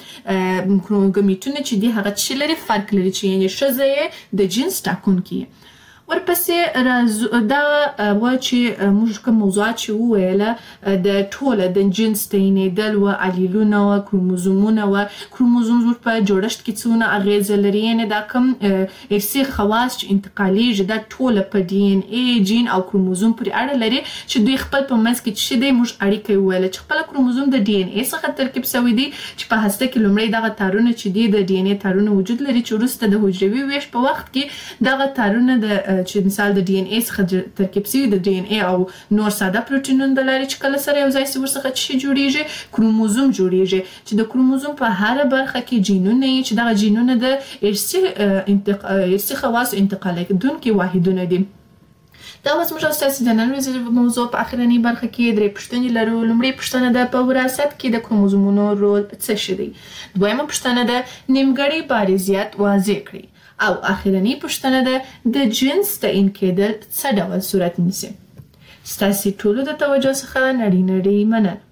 ګمیټونه چې دی هغه چې لري فرق لري، چې یعنی ښځه یې د جنس ټاکونکې. ورپسې دا و چې موږ کوم موضوعات چې وویله د ټوله د جنس تعینېدل و الیلونه و کروموزومونه و کروموزوم زموږ په جوړښت کې څونه اغیزه لري، یعنی دا کوم ارثي خواص چې انتقالیږي دا ټوله په DNA جین او کروموزوم پورې اړه لري، چې دوی خپل په منځ کې چې دی موږ اړیکه وویله چې خپله کروموزوم د DNA څخه ترکیب شوی دی، چې په هسته کې لومړی دغه تارونه چې دی د DNA تارونه وجود لري، چې وروسته د حجروي ویش په وخت کې دغه تارونه د چې مثال د DNA څخه ترکیب شوي د DNA او نور ساده پروټینونه د لري چې کله سره یو ځای شي ورڅخه چې جوړیږي کروموزوم جوړیږي، چې د کروموزوم په هره برخه کې جینونه یي چې دغه جینونه د ارثي خواص انتقال کوونکي واحدونه دي. دا زموږ تاسو د نن ورځې موضوع په اخرنی برخه کې درې پوښتنې لرو. لومړی پوښتنه ده په وراثت کې د کروموزومونو رول څه شي دی. دویمه پوښتنه ده نیمګړی بارزیت واضح کړئ او اخرنی پوښتنه ده د جنس تعیین کېدل څه ډول صورت نیسي. ستاسو ټولو د توجه څخه نړۍ مننه.